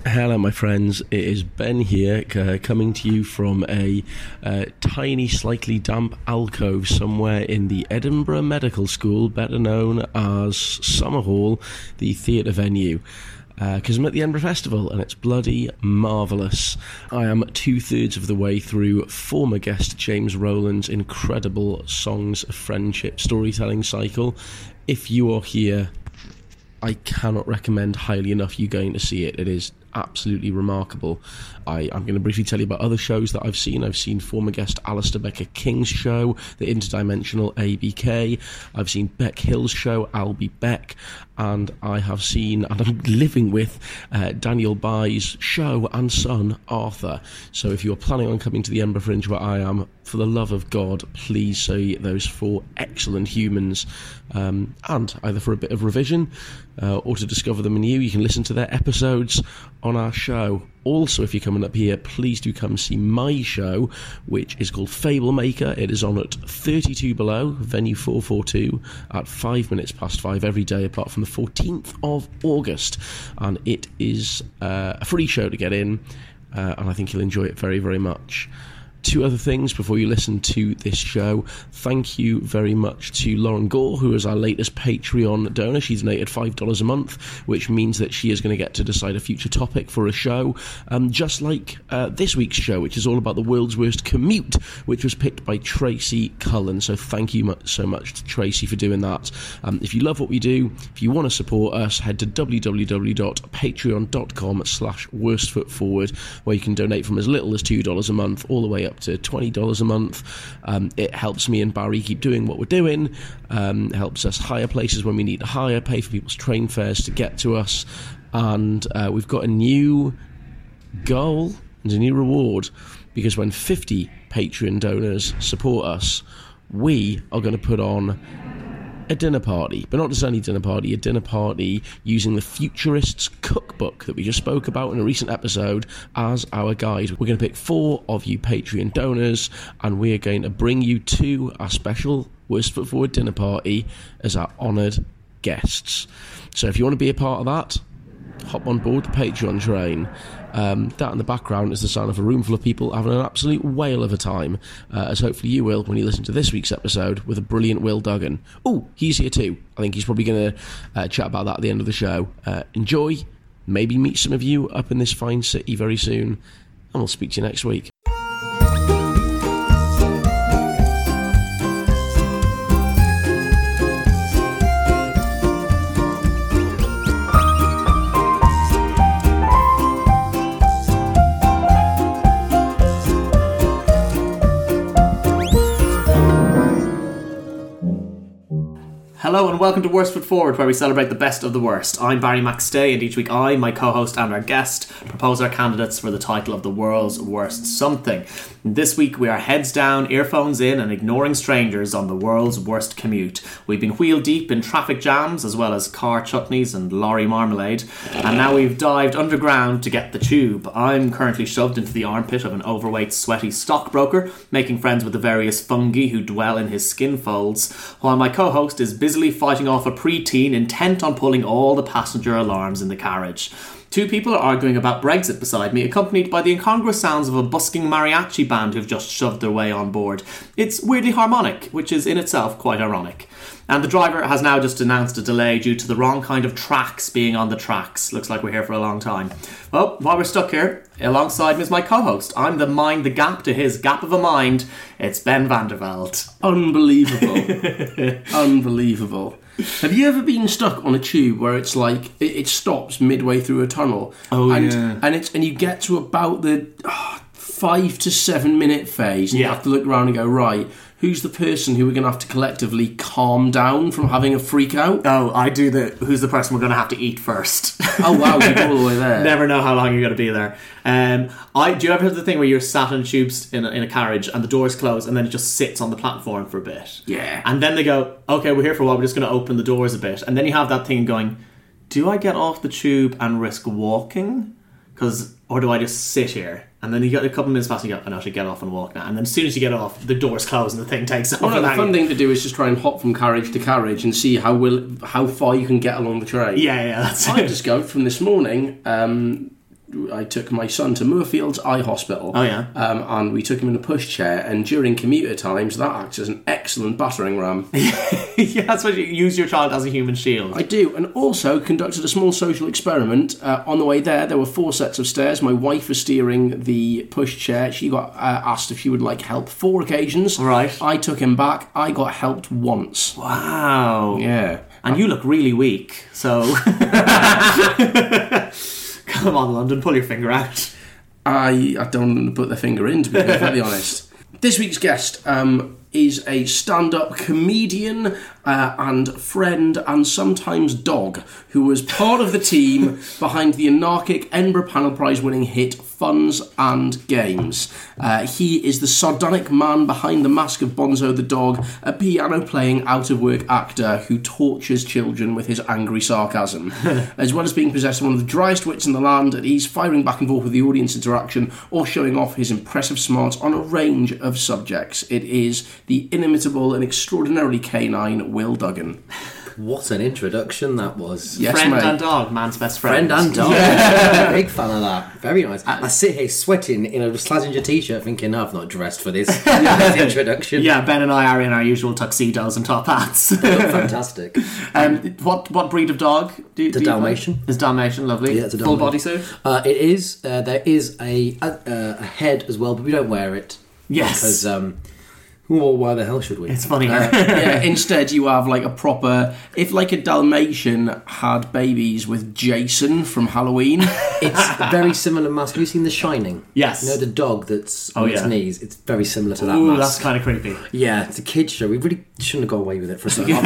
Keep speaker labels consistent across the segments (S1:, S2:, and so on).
S1: Hello, my friends. It is Ben here, coming to you from a tiny, slightly damp alcove somewhere in the Edinburgh Medical School, better known as Summerhall, the theatre venue. Because I'm at the Edinburgh Festival and it's bloody marvellous. I am 2/3 of the way through former guest James Rowland's incredible Songs of Friendship storytelling cycle. If you are here, I cannot recommend highly enough you going to see it. It is absolutely remarkable. I'm going to briefly tell you about other shows that I've seen. I've seen former guest Alistair Becker-King's show, The Interdimensional ABK. I've seen Beck Hill's show, I'll Be Beck. And I have seen, and I'm living with, Daniel Bye's show and son, Arthur. So if you're planning on coming to the Edinburgh Fringe where I am, for the love of God, please see those four excellent humans. And either for a bit of revision or to discover them anew, you can listen to their episodes on our show. Also, if you're coming up here, please do come see my show, which is called Fable Maker. It is on at 32 Below, venue 442, at 5:05 every day, apart from the 14th of August. And it is a free show to get in, and I think you'll enjoy it very, very much. Two other things before you listen to this show. Thank you very much to Lauren Gore, who is our latest Patreon donor. She's donated $5 a month, which means that she is going to get to decide a future topic for a show, just like this week's show, which is all about the world's worst commute, which was picked by Tracy Cullen. So thank you so much to Tracy for doing that. If you love what we do, if you want to support us, head to www.patreon.com/worstfootforward, where you can donate from as little as $2 a month all the way up to $20 a month. It helps me and Barry keep doing what we're doing, helps us hire places when we need to hire, pay for people's train fares to get to us, and we've got a new goal and a new reward, because when 50 Patreon donors support us, we are going to put on a dinner party, but not just any dinner party, a dinner party using the Futurists cookbook that we just spoke about in a recent episode as our guide. We're going to pick 4 of you Patreon donors, and we are going to bring you to our special Worst Foot Forward dinner party as our honoured guests. So if you want to be a part of that, hop on board the Patreon train. That in the background is the sound of a room full of people having an absolute whale of a time, as hopefully you will when you listen to this week's episode with a brilliant Will Duggan. Oh, he's here too. I think he's probably going to chat about that at the end of the show. Enjoy, maybe meet some of you up in this fine city very soon, and we'll speak to you next week.
S2: Hello and welcome to Worst Foot Forward, where we celebrate the best of the worst. I'm Barry McStay, and each week I, my co-host and our guest propose our candidates for the title of the world's worst something. This week we are heads down, earphones in, and ignoring strangers on the world's worst commute. We've been wheel deep in traffic jams, as well as car chutneys and lorry marmalade, and now we've dived underground to get the tube. I'm currently shoved into the armpit of an overweight, sweaty stockbroker, making friends with the various fungi who dwell in his skin folds, while my co-host is busily fighting off a preteen intent on pulling all the passenger alarms in the carriage. 2 people are arguing about Brexit beside me, accompanied by the incongruous sounds of a busking mariachi band who've just shoved their way on board. It's weirdly harmonic, which is in itself quite ironic. And the driver has now just announced a delay due to the wrong kind of tracks being on the tracks. Looks like we're here for a long time. Well, while we're stuck here, alongside me is my co-host. I'm the mind the gap to his gap of a mind. It's Ben Vanderveld.
S1: Unbelievable. Unbelievable. Have you ever been stuck on a tube where it's like it stops midway through a tunnel? And you get to about the 5 to 7 minute phase, and you have to look around and go, right, who's the person who we're going to have to collectively calm down from having a freak out?
S2: Oh, I do who's the person we're going to have to eat first.
S1: Oh wow, you go all the way there.
S2: Never know how long you're going to be there. Do you ever have the thing where you're sat in tubes in a carriage and the doors close and then it just sits on the platform for a bit?
S1: Yeah.
S2: And then they go, okay, we're here for a while, we're just going to open the doors a bit. And then you have that thing going, do I get off the tube and risk walking? Or do I just sit here? And then you get a couple of minutes past and you go, I should get off and walk now. And then as soon as you get off, the doors close and the thing takes off.
S1: Oh no, the fun thing to do is just try and hop from carriage to carriage and see how far you can get along the train.
S2: Yeah, that's
S1: I discovered from this morning, I took my son to Moorfields Eye Hospital.
S2: Oh, yeah.
S1: And we took him in a pushchair, and during commuter times, that acts as an excellent battering ram.
S2: Yeah, that's what you use your child as a human shield.
S1: I do, and also conducted a small social experiment. On the way there were 4 sets of stairs. My wife was steering the pushchair. She got asked if she would like help 4 occasions.
S2: Right.
S1: I took him back. I got helped once.
S2: Wow.
S1: Yeah.
S2: And you look really weak, so... Come on, London, pull your finger out.
S1: I don't want to put the finger in, to be perfectly honest. This week's guest is a stand-up comedian and friend and sometimes dog who was part of the team behind the anarchic Edinburgh Panel Prize winning hit Funs and Games. He is the sardonic man behind the mask of Bonzo the dog, a piano-playing out-of-work actor who tortures children with his angry sarcasm. As well as being possessed of one of the driest wits in the land, he's firing back and forth with the audience interaction or showing off his impressive smarts on a range of subjects. It is the inimitable and extraordinarily canine Will Duggan.
S3: What an introduction that was.
S1: Yes,
S2: friend
S1: mate.
S2: and dog, man's best friend.
S3: Friend and dog. Yeah. Big fan of that. Very nice. I sit here sweating in a Slazenger t-shirt thinking, no, I've not dressed for this introduction.
S2: Yeah, Ben and I are in our usual tuxedos and top hats.
S3: They look fantastic.
S2: What breed of dog?
S3: The Dalmatian.
S2: Is Dalmatian lovely?
S3: Yeah, it's a
S2: full
S3: Dalmatian.
S2: bodysuit?
S3: It is. There is a head as well, but we don't wear it.
S2: Yes.
S3: Because, well, why the hell should we?
S2: It's funny.
S1: Yeah, instead you have like a proper... If like a Dalmatian had babies with Jason from Halloween...
S3: It's a very similar mask. Have you seen The Shining?
S2: Yes.
S3: You know the dog that's on its
S2: yeah.
S3: knees? It's very similar to that
S2: Ooh,
S3: mask.
S2: that's kind of creepy.
S3: Yeah, it's a kid's show. We really shouldn't have got away with it for a second.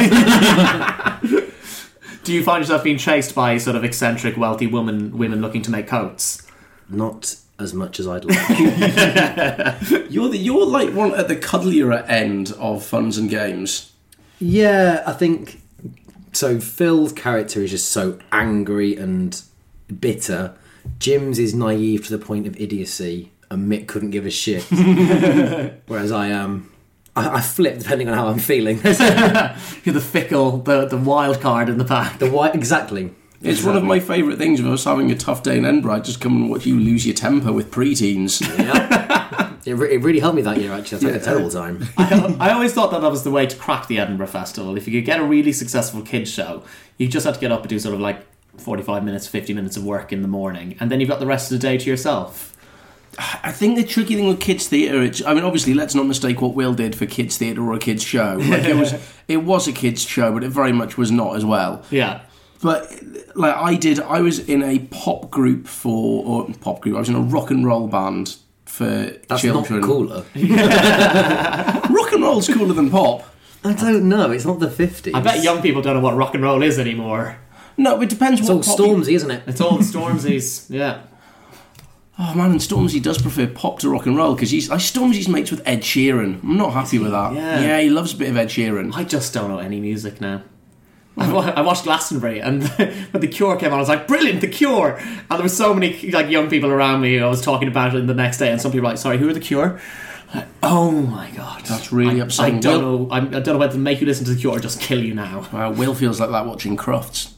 S2: Do you find yourself being chased by sort of eccentric, wealthy women looking to make coats?
S3: Not as much as I'd like.
S1: You're like one at the cuddlier end of Funs and Games.
S3: Yeah, I think so. Phil's character is just so angry and bitter. Jim's is naive to the point of idiocy, and Mick couldn't give a shit. Whereas I am. I flip depending on how I'm feeling.
S2: You're the fickle, the wild card in the pack.
S3: Exactly.
S1: It's one of my favourite things of us having a tough day in Edinburgh. I just come and watch you lose your temper with preteens.
S3: Yeah. It really helped me that year, actually. I had a terrible time.
S2: I always thought that was the way to crack the Edinburgh Festival. If you could get a really successful kids show, you just had to get up and do sort of like 45 minutes, 50 minutes of work in the morning, and then you've got the rest of the day to yourself.
S1: I think the tricky thing with kids' theatre, obviously, let's not mistake what Will did for kids' theatre or a kids' show. Like, it was a kids' show, but it very much was not as well.
S2: Yeah.
S1: But like I was in a pop group I was in a rock and roll band for
S3: That's
S1: children.
S3: not cooler.
S1: Rock and roll's cooler than pop.
S3: I don't know. It's not the 50s.
S2: I bet young people don't know what rock and roll is anymore.
S1: No, it depends
S3: It's
S1: what
S3: all
S1: pop
S3: Stormzy, isn't it?
S2: It's all the Stormzy's, yeah.
S1: Oh man, and Stormzy does prefer pop to rock and roll because Stormzy's mates with Ed Sheeran. I'm not happy with that.
S2: Yeah,
S1: he loves a bit of Ed Sheeran.
S2: I just don't know any music now. I watched Glastonbury, and when The Cure came on, I was like, brilliant, The Cure! And there were so many like young people around me who I was talking about it the next day, and some people were like, sorry, who are The Cure? Like, oh my god.
S1: That's really upsetting.
S2: I don't know whether to make you listen to The Cure or just kill you now.
S1: Will feels like that watching Crufts.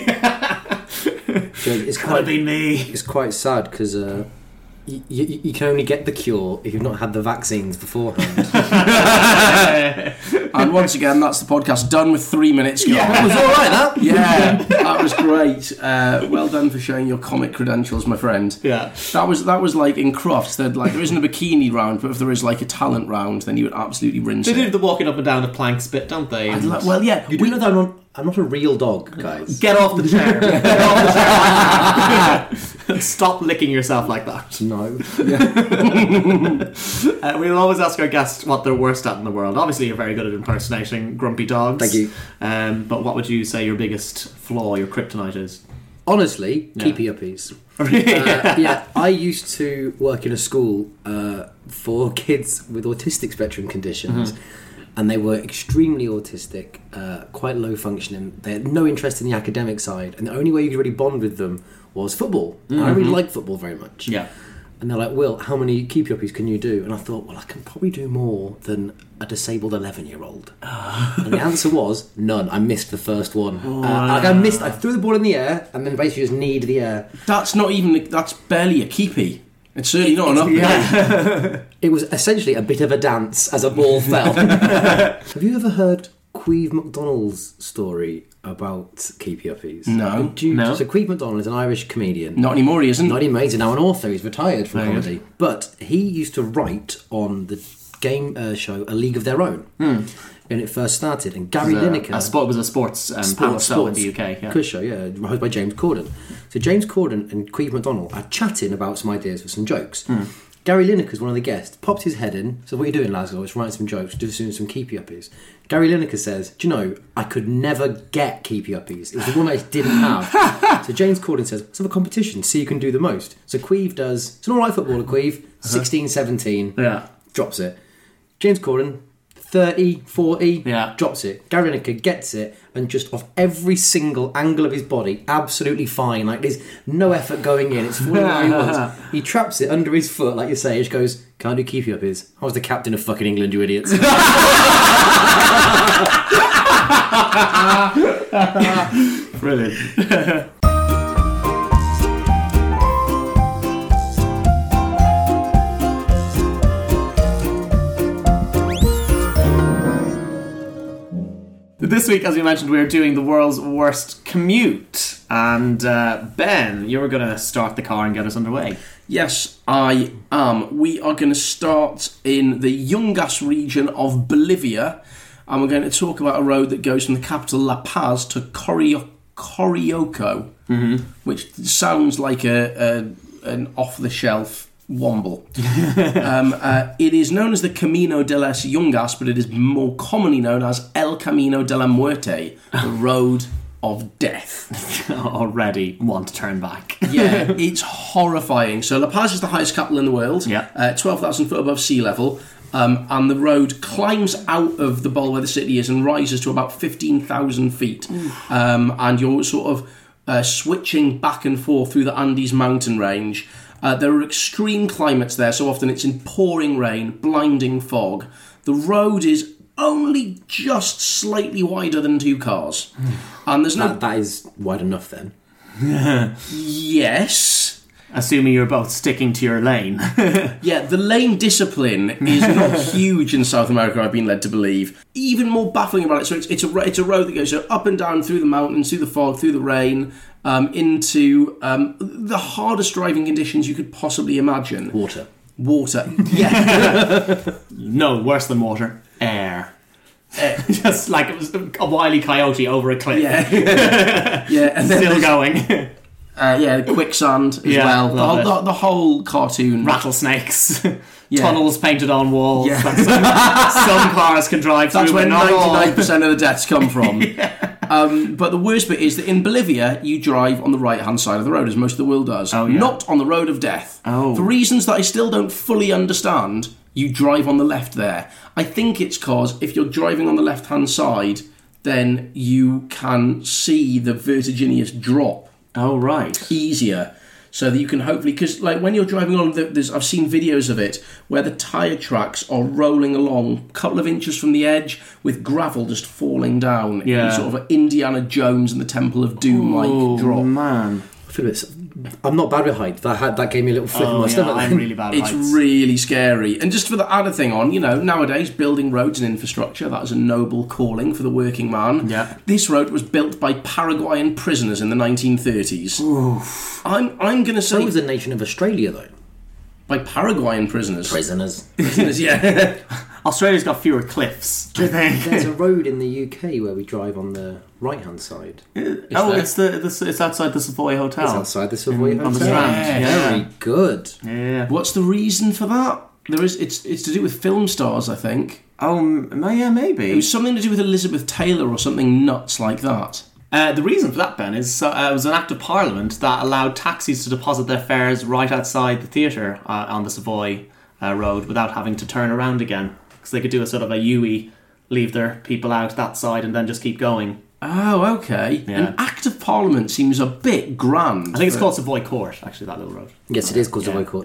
S3: It's
S2: Could have been me.
S3: It's quite sad because you can only get the cure if you've not had the vaccines beforehand.
S1: And once again, that's the podcast done with 3 minutes.
S3: Yeah, that was all right. That
S1: that was great. Well done for showing your comic credentials, my friend.
S2: Yeah,
S1: that was like in Crufts. There isn't a bikini round, but if there is like a talent round, then you would absolutely rinse
S2: they
S1: it.
S2: do the walking up and down the planks bit, don't they? And
S1: Well, yeah.
S3: you do know that I'm not a real dog, guys.
S2: get off the chair. Get off the chair. Stop licking yourself like that.
S3: No.
S2: We'll always ask our guests what they're worst at in the world. Obviously, you're very good at impersonating grumpy dogs.
S3: Thank you.
S2: But what would you say your biggest flaw, your kryptonite is?
S3: Honestly, keepy uppies. I used to work in a school for kids with autistic spectrum conditions. And they were extremely autistic, quite low functioning. They had no interest in the academic side, and the only way you could really bond with them was football. And I really liked football very much.
S2: Yeah.
S3: And they're like, Will, how many keep yuppies can you do? And I thought, well, I can probably do more than a disabled 11-year-old. And the answer was none. I missed the first one. I threw the ball in the air and then basically just kneed the air.
S1: That's barely a keepy. It's certainly not enough.
S3: Yeah. It was essentially a bit of a dance as a ball fell. Have you ever heard Queeve McDonald's story about keep yuppies?
S1: No.
S3: So Queeve McDonald is an Irish comedian.
S1: Not anymore, he isn't.
S3: Not anymore. He's now an author. He's retired from comedy. But he used to write on the game show A League of Their Own. When it first started. And Gary Lineker...
S2: was a sports panel show in the UK.
S3: Yeah. Quiz show, yeah. Hosted by James Corden. So James Corden and Queeve McDonald are chatting about some ideas for some jokes. Gary Lineker's one of the guests, pops his head in, so what are you doing, lads? I was writing some jokes, doing some keepy uppies. Gary Lineker says, do you know, I could never get keepy uppies. It was the one I didn't have. So James Corden says, let's have a competition, see who can do the most. So Queeve does, it's an alright footballer, Queeve, 16, 17, drops it. James Corden, 30, 40, drops it. Gary Lineker gets it, and just off every single angle of his body, absolutely fine. Like, there's no effort going in. It's falling where he wants. He traps it under his foot, like you say. He just goes, can I do keepy uppies? I was the captain of fucking England, you idiots.
S2: Brilliant. This week, as we mentioned, we're doing the world's worst commute. And Ben, you're going to start the car and get us underway.
S1: Yes, I am. We are going to start in the Yungas region of Bolivia. And we're going to talk about a road that goes from the capital La Paz to Corioco, which sounds like an off-the-shelf womble. It is known as the Camino de las Yungas, but it is more commonly known as El Camino de la Muerte, the road of death.
S2: Already want to turn back.
S1: Yeah, it's horrifying. So La Paz is the highest capital in the world, 12,000 foot above sea level, and the road climbs out of the bowl where the city is and rises to about 15,000 feet. And you're sort of switching back and forth through the Andes mountain range. There are extreme climates there, so often it's in pouring rain, blinding fog. The road is only just slightly wider than two cars. And there's no...
S3: That is wide enough then.
S1: Yes.
S2: Assuming you're both sticking to your lane.
S1: Yeah, the lane discipline is not huge in South America, I've been led to believe. Even more baffling about it, so it's a road that goes up and down through the mountains, through the fog, through the rain, into the hardest driving conditions you could possibly imagine.
S3: Water.
S2: Yeah. No, worse than water. Air. Just like it was a wily coyote over a cliff.
S1: Yeah. Yeah, and then
S2: still going.
S1: Quicksand as well. The whole cartoon.
S2: Rattlesnakes. Tunnels painted on walls. Yeah. Some cars can drive
S1: through. That's where
S2: 99%
S1: of the deaths come from. But the worst bit is that in Bolivia, you drive on the right-hand side of the road, as most of the world does. Not on the road of death. For reasons that I still don't fully understand, you drive on the left there. I think it's because if you're driving on the left-hand side, then you can see the vertiginous drop.
S2: Oh, right.
S1: Easier. So that you can hopefully... Because like when you're driving on... I've seen videos of it where the tyre tracks are rolling along a couple of inches from the edge with gravel just falling down.
S2: Yeah.
S1: In sort of an Indiana Jones and the Temple of Doom-like drop.
S2: Oh, man.
S3: I'm not bad with height. That gave me a little flip in my stomach.
S2: I'm really bad with
S1: heights.
S2: It's
S1: really scary. And just for the other thing on, nowadays building roads and infrastructure, that is a noble calling for the working man.
S2: Yeah.
S1: This road was built by Paraguayan prisoners in the 1930s.
S2: Oof.
S1: I'm going to say...
S3: So was the nation of Australia, though.
S1: By Paraguayan prisoners.
S3: Prisoners,
S2: yeah. Australia's got fewer cliffs.
S3: There's a road in the UK where we drive on the right-hand side.
S2: It's outside the Savoy Hotel.
S3: It's outside the Savoy Hotel.
S2: On the Strand.
S3: Yeah. Very good.
S2: Yeah.
S1: What's the reason for that? It's to do with film stars, I think.
S2: Oh, yeah, maybe.
S1: It was something to do with Elizabeth Taylor or something nuts like that.
S2: The reason for that, Ben, is it was an act of Parliament that allowed taxis to deposit their fares right outside the theatre on the Savoy Road without having to turn around again. Because they could do a sort of a U-ey, leave their people out that side and then just keep going.
S1: Oh, okay.
S2: Yeah.
S1: An act of Parliament seems a bit grand.
S2: I think it's called Savoy Court, actually, that little road.
S3: Yes, it is called Savoy Court.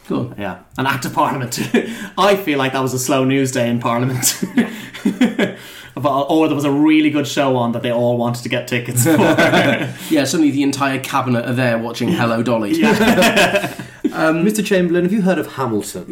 S4: Cool.
S2: Yeah, an Act of Parliament. I feel like that was a slow news day in Parliament. Or there was a really good show on that they all wanted to get tickets for.
S4: Yeah, suddenly the entire cabinet are there watching Hello Dolly.
S3: Mr. Chamberlain, have you heard of Hamilton?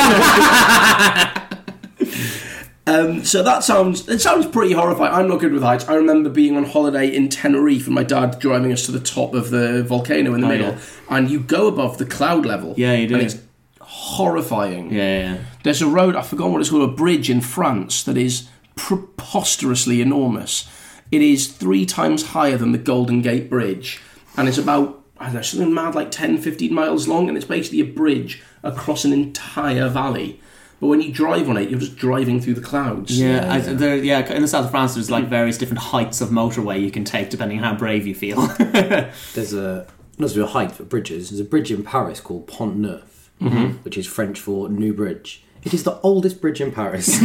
S4: So that sounds pretty horrifying. I'm not good with heights. I remember being on holiday in Tenerife and my dad driving us to the top of the volcano in the middle, and you go above the cloud level.
S2: Yeah, you do.
S4: And it's horrifying.
S2: Yeah.
S4: There's a road, I forgot what it's called, a bridge in France that is preposterously enormous. It is 3 times higher than the Golden Gate Bridge, and it's about, I don't know, something mad like 10, 15 miles long, and it's basically a bridge across an entire valley. But when you drive on it, you're just driving through the clouds.
S2: In the south of France, there's like various different heights of motorway you can take depending on how brave you feel.
S3: There's a height for bridges. There's a bridge in Paris called Pont Neuf, which is French for New Bridge. It is the oldest bridge in Paris.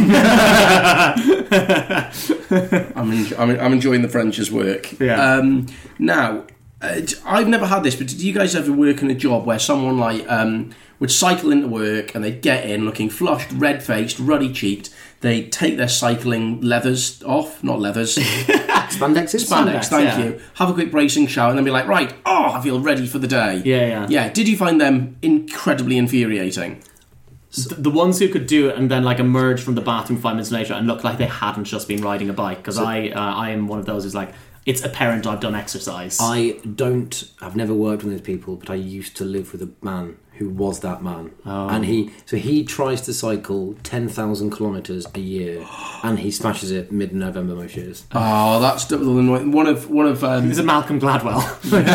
S4: I'm enjoying the French's work.
S2: Yeah.
S4: Now, I've never had this, but did you guys ever work in a job where someone like would cycle into work and they'd get in looking flushed, red-faced, ruddy-cheeked, they'd take their cycling leathers off, not leathers.
S3: Spandexes?
S4: Spandex, thank you. Have a quick bracing shower and then be like, right, I feel ready for the day.
S2: Yeah.
S4: Did you find them incredibly infuriating?
S2: The ones who could do it and then like emerge from the bathroom 5 minutes later and look like they hadn't just been riding a bike, because I am one of those who's like, it's apparent I've done exercise.
S3: I've never worked with those people, but I used to live with a man who was that man. And he tries to cycle 10,000 kilometres a year, and he smashes it mid-November most years.
S4: Oh, that's double annoying. One of
S2: Is it Malcolm Gladwell?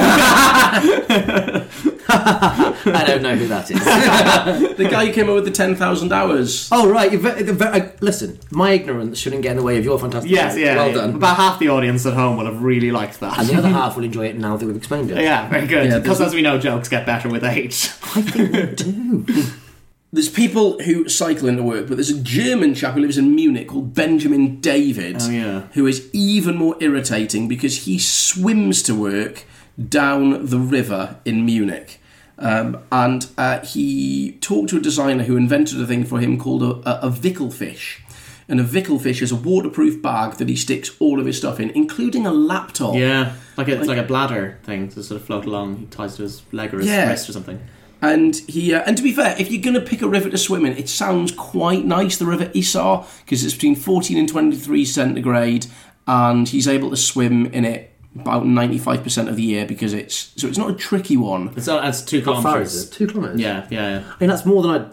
S3: I don't know who that is.
S4: the guy who came up with the 10,000 hours.
S3: Oh, right. Listen, my ignorance shouldn't get in the way of your fantastic
S2: Yes,
S3: work.
S2: yeah.
S3: Well done.
S2: About half the audience at home will have really liked that.
S3: And the other half will enjoy it now that we've explained it.
S2: Yeah, very good.
S4: Yeah,
S2: because as we know, jokes get better with age.
S3: I think they do.
S4: There's people who cycle into work, but there's a German chap who lives in Munich called Benjamin David, who is even more irritating because he swims to work down the river in Munich. And he talked to a designer who invented a thing for him called a Wickelfish. And a Wickelfish is a waterproof bag that he sticks all of his stuff in, including a laptop.
S2: Yeah, it's like a bladder thing to sort of float along. He ties to his leg or his wrist or something.
S4: And and to be fair, if you're going to pick a river to swim in, it sounds quite nice, the River Isar, because it's between 14 and 23 centigrade, and he's able to swim in it about 95% of the year because it's not a tricky one.
S2: It's 2 kilometres.
S3: How far is it? 2 kilometres?
S2: Yeah.
S3: I mean, that's more than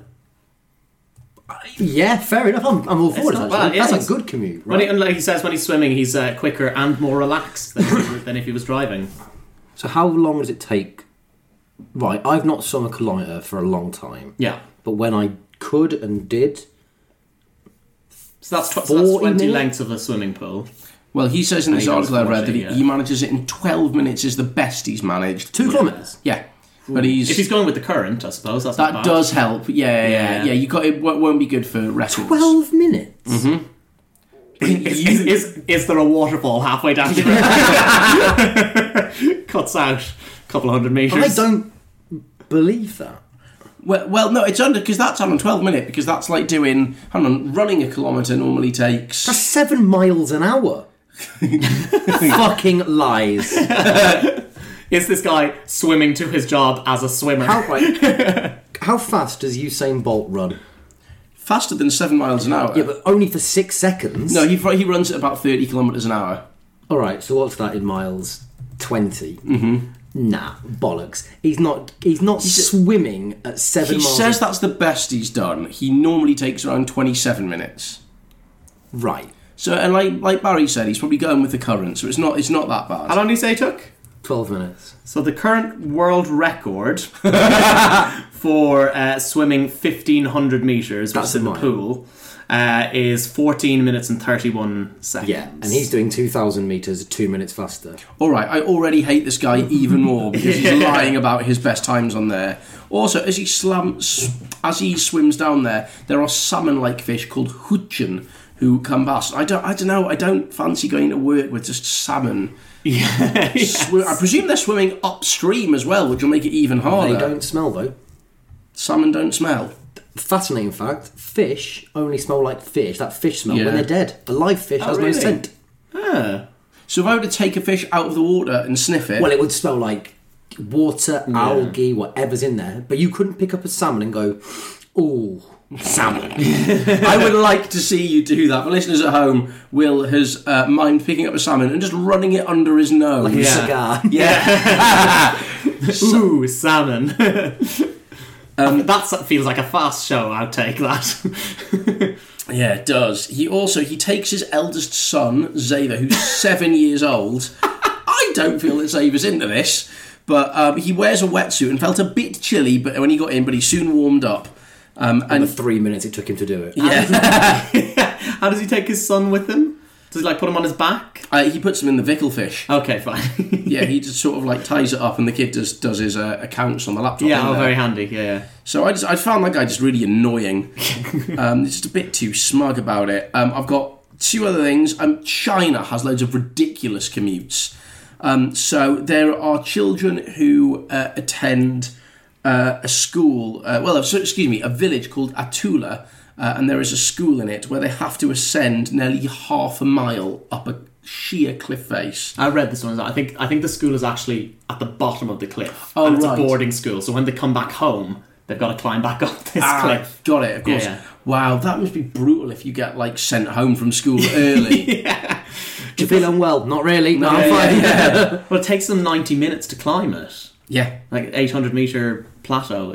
S3: Yeah, fair enough. I'm all for it. That's a good commute. Right?
S2: Like he says, when he's swimming, he's quicker and more relaxed than if he was driving.
S3: So how long does it take? Right, I've not swum a kilometre for a long time.
S2: Yeah.
S3: But when I could and did...
S2: So that's 20 lengths of a swimming pool.
S4: Well, he says in this article I read that he manages it in 12 minutes is the best he's managed.
S3: 2 kilometres?
S4: Yeah. But
S2: if he's going with the current, I suppose, that's not
S4: that
S2: bad.
S4: does help. Yeah. You got it won't be good for records.
S3: 12 minutes?
S4: Mm-hmm.
S2: Is there a waterfall halfway down the river? Cuts out a couple of hundred metres.
S3: I don't believe that.
S4: Well, no, it's under, because that's on 12 minutes, because that's like doing, running a kilometre normally takes...
S3: That's 7 miles an hour. Fucking lies.
S2: Is this guy swimming to his job as a swimmer?
S3: How fast does Usain Bolt run?
S4: Faster than 7 miles an hour.
S3: Yeah, but only for 6 seconds.
S4: No, he runs at about 30 kilometres an hour.
S3: All right, so what's that in miles? 20. Mm-hmm. Nah, bollocks. He's not swimming at 7 miles.
S4: He says that's the best he's done. He normally takes around 27 minutes.
S3: Right.
S4: So, and like Barry said, he's probably going with the current, so it's not that bad.
S2: How long do you say it took?
S3: 12 minutes.
S2: So the current world record for swimming 1,500 metres, which is in the pool, is 14 minutes and 31 seconds.
S3: Yeah, and he's doing 2,000 metres 2 minutes faster.
S4: All right, I already hate this guy even more because he's lying about his best times on there. Also, as he swims down there are salmon-like fish called hutchen who come past. I don't know. I don't fancy going to work with just salmon.
S2: Yes.
S4: I presume they're swimming upstream as well, which will make it even harder.
S3: They don't smell, though.
S4: Salmon don't smell.
S3: Fascinating fact, fish only smell like fish, that fish smell,
S4: Yeah.
S3: when they're dead. A live fish has no
S4: really?
S3: scent.
S2: Ah.
S4: So if I were to take a fish out of the water and sniff it...
S3: Well, it would smell like water, algae, whatever's in there. But you couldn't pick up a salmon and go, ooh, salmon.
S4: I would like to see you do that. For listeners at home, Will has mind picking up a salmon and just running it under his nose.
S3: Like a cigar.
S4: Yeah.
S2: Ooh, salmon. That feels like a fast show outtake, that.
S4: Yeah, it does. He takes his eldest son, Xavier, who's 7 years old. I don't feel that Xavier's into this, but he wears a wetsuit and felt a bit chilly but when he got in, but he soon warmed up.
S3: And the 3 minutes it took him to do it.
S4: Yeah.
S2: How does he take his son with him? Does he put him on his back?
S4: He puts him in the Vickelfish.
S2: Okay, fine.
S4: Yeah, he just sort of ties it up and the kid does his accounts on the laptop.
S2: Yeah, very handy. Yeah.
S4: So I found that guy just really annoying. Just a bit too smug about it. I've got two other things. China has loads of ridiculous commutes. So there are children who attend a school, a village called Atula, and there is a school in it where they have to ascend nearly half a mile up a sheer cliff face.
S2: I read this one. I think the school is actually at the bottom of the cliff.
S4: Oh,
S2: and it's
S4: right.
S2: a boarding school, so when they come back home, they've got to climb back up this cliff.
S4: Got it, of course.
S2: Yeah.
S4: Wow, that must be brutal if you get sent home from school early.
S3: Do you feel unwell? Not really. No, I'm fine.
S4: Yeah.
S2: Well, it takes them 90 minutes to climb it.
S4: Yeah.
S2: 800-meter plateau.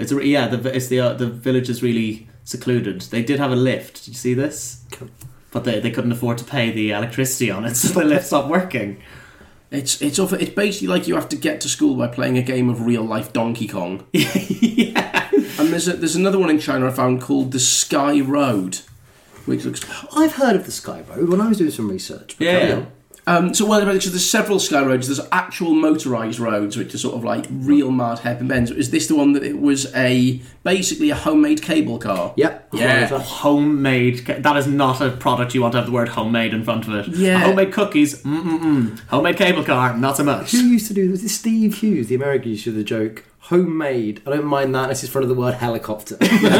S2: The village is really secluded. They did have a lift. Did you see this? But they couldn't afford to pay the electricity on it, so the lift stopped working.
S4: It's basically like you have to get to school by playing a game of real life Donkey Kong.
S2: Yeah.
S4: And there's another one in China I found called the Sky Road, which looks.
S3: I've heard of the Sky Road when I was doing some research. But carry on.
S4: So there's several sky roads. There's actual motorised roads, which are sort of real mad hairpin bends. Is this the one that it was basically a homemade cable car?
S3: Yep.
S2: Yeah, homemade. That is not a product you want to have the word homemade in front of it.
S4: Yeah.
S2: Homemade cookies, homemade cable car, not so much.
S3: Who used to do this? Steve Hughes, the American, used to do the joke, homemade. I don't mind that, it's in front of the word helicopter.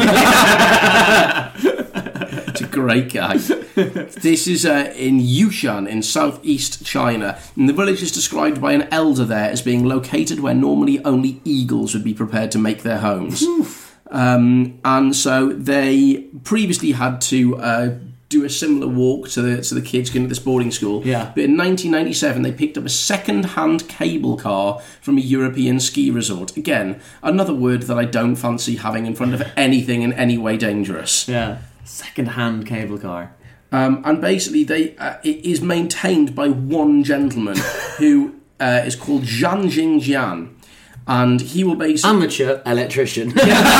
S4: It's a great guy. This is in Yushan in southeast China, and the village is described by an elder there as being located where normally only eagles would be prepared to make their homes. And so they previously had to do a similar walk to the kids going to this boarding school.
S2: Yeah.
S4: But in 1997, they picked up a second-hand cable car from a European ski resort. Again, another word that I don't fancy having in front of anything in any way dangerous.
S2: Yeah. Second-hand cable car.
S4: And basically, it is maintained by one gentleman who is called Zhang Jingjian. And he will basically...
S3: Amateur electrician.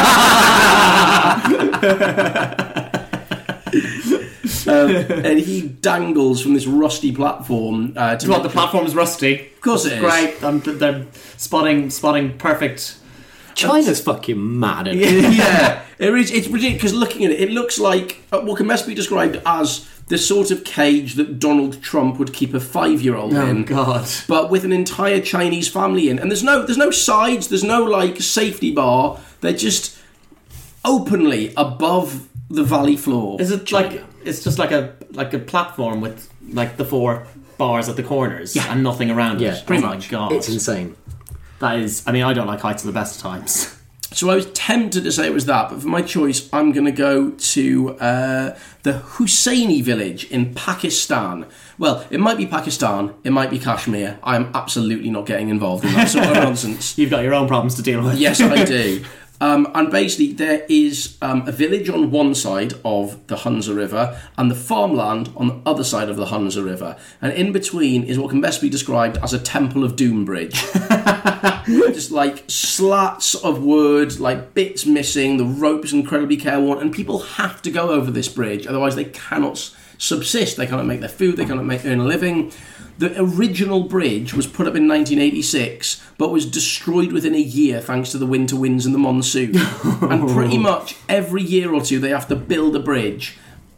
S4: And he dangles from this rusty platform.
S2: The platform's rusty.
S4: Of course it is.
S2: Great. They're spotting perfect.
S3: China's fucking mad, isn't it?
S4: Yeah, it's ridiculous because looking at it, it looks like what can best be described as the sort of cage that Donald Trump would keep a 5-year-old in.
S2: Oh God!
S4: But with an entire Chinese family in, and there's no sides, there's no safety bar. They're just openly above the valley floor.
S2: Is it China. It's just like a platform with the 4 bars at the corners and nothing around
S3: Yeah,
S2: it?
S3: pretty
S2: My God,
S3: It's insane.
S2: That is. I mean, I don't like heights at the best of times.
S4: So I was tempted to say it was that, but for my choice, I'm going to go to the Husseini village in Pakistan. Well, it might be Pakistan, it might be Kashmir. I am absolutely not getting involved in that sort of nonsense.
S2: You've got your own problems to deal with.
S4: Yes, I do. And basically, there is a village on one side of the Hunza River and the farmland on the other side of the Hunza River. And in between is what can best be described as a Temple of Doom bridge. Just slats of wood, bits missing, the rope's incredibly careworn, and people have to go over this bridge, otherwise they cannot subsist, they cannot make their food, they cannot earn a living. The original bridge was put up in 1986, but was destroyed within a year thanks to the winter winds and the monsoon. And pretty much every year or two they have to build a bridge.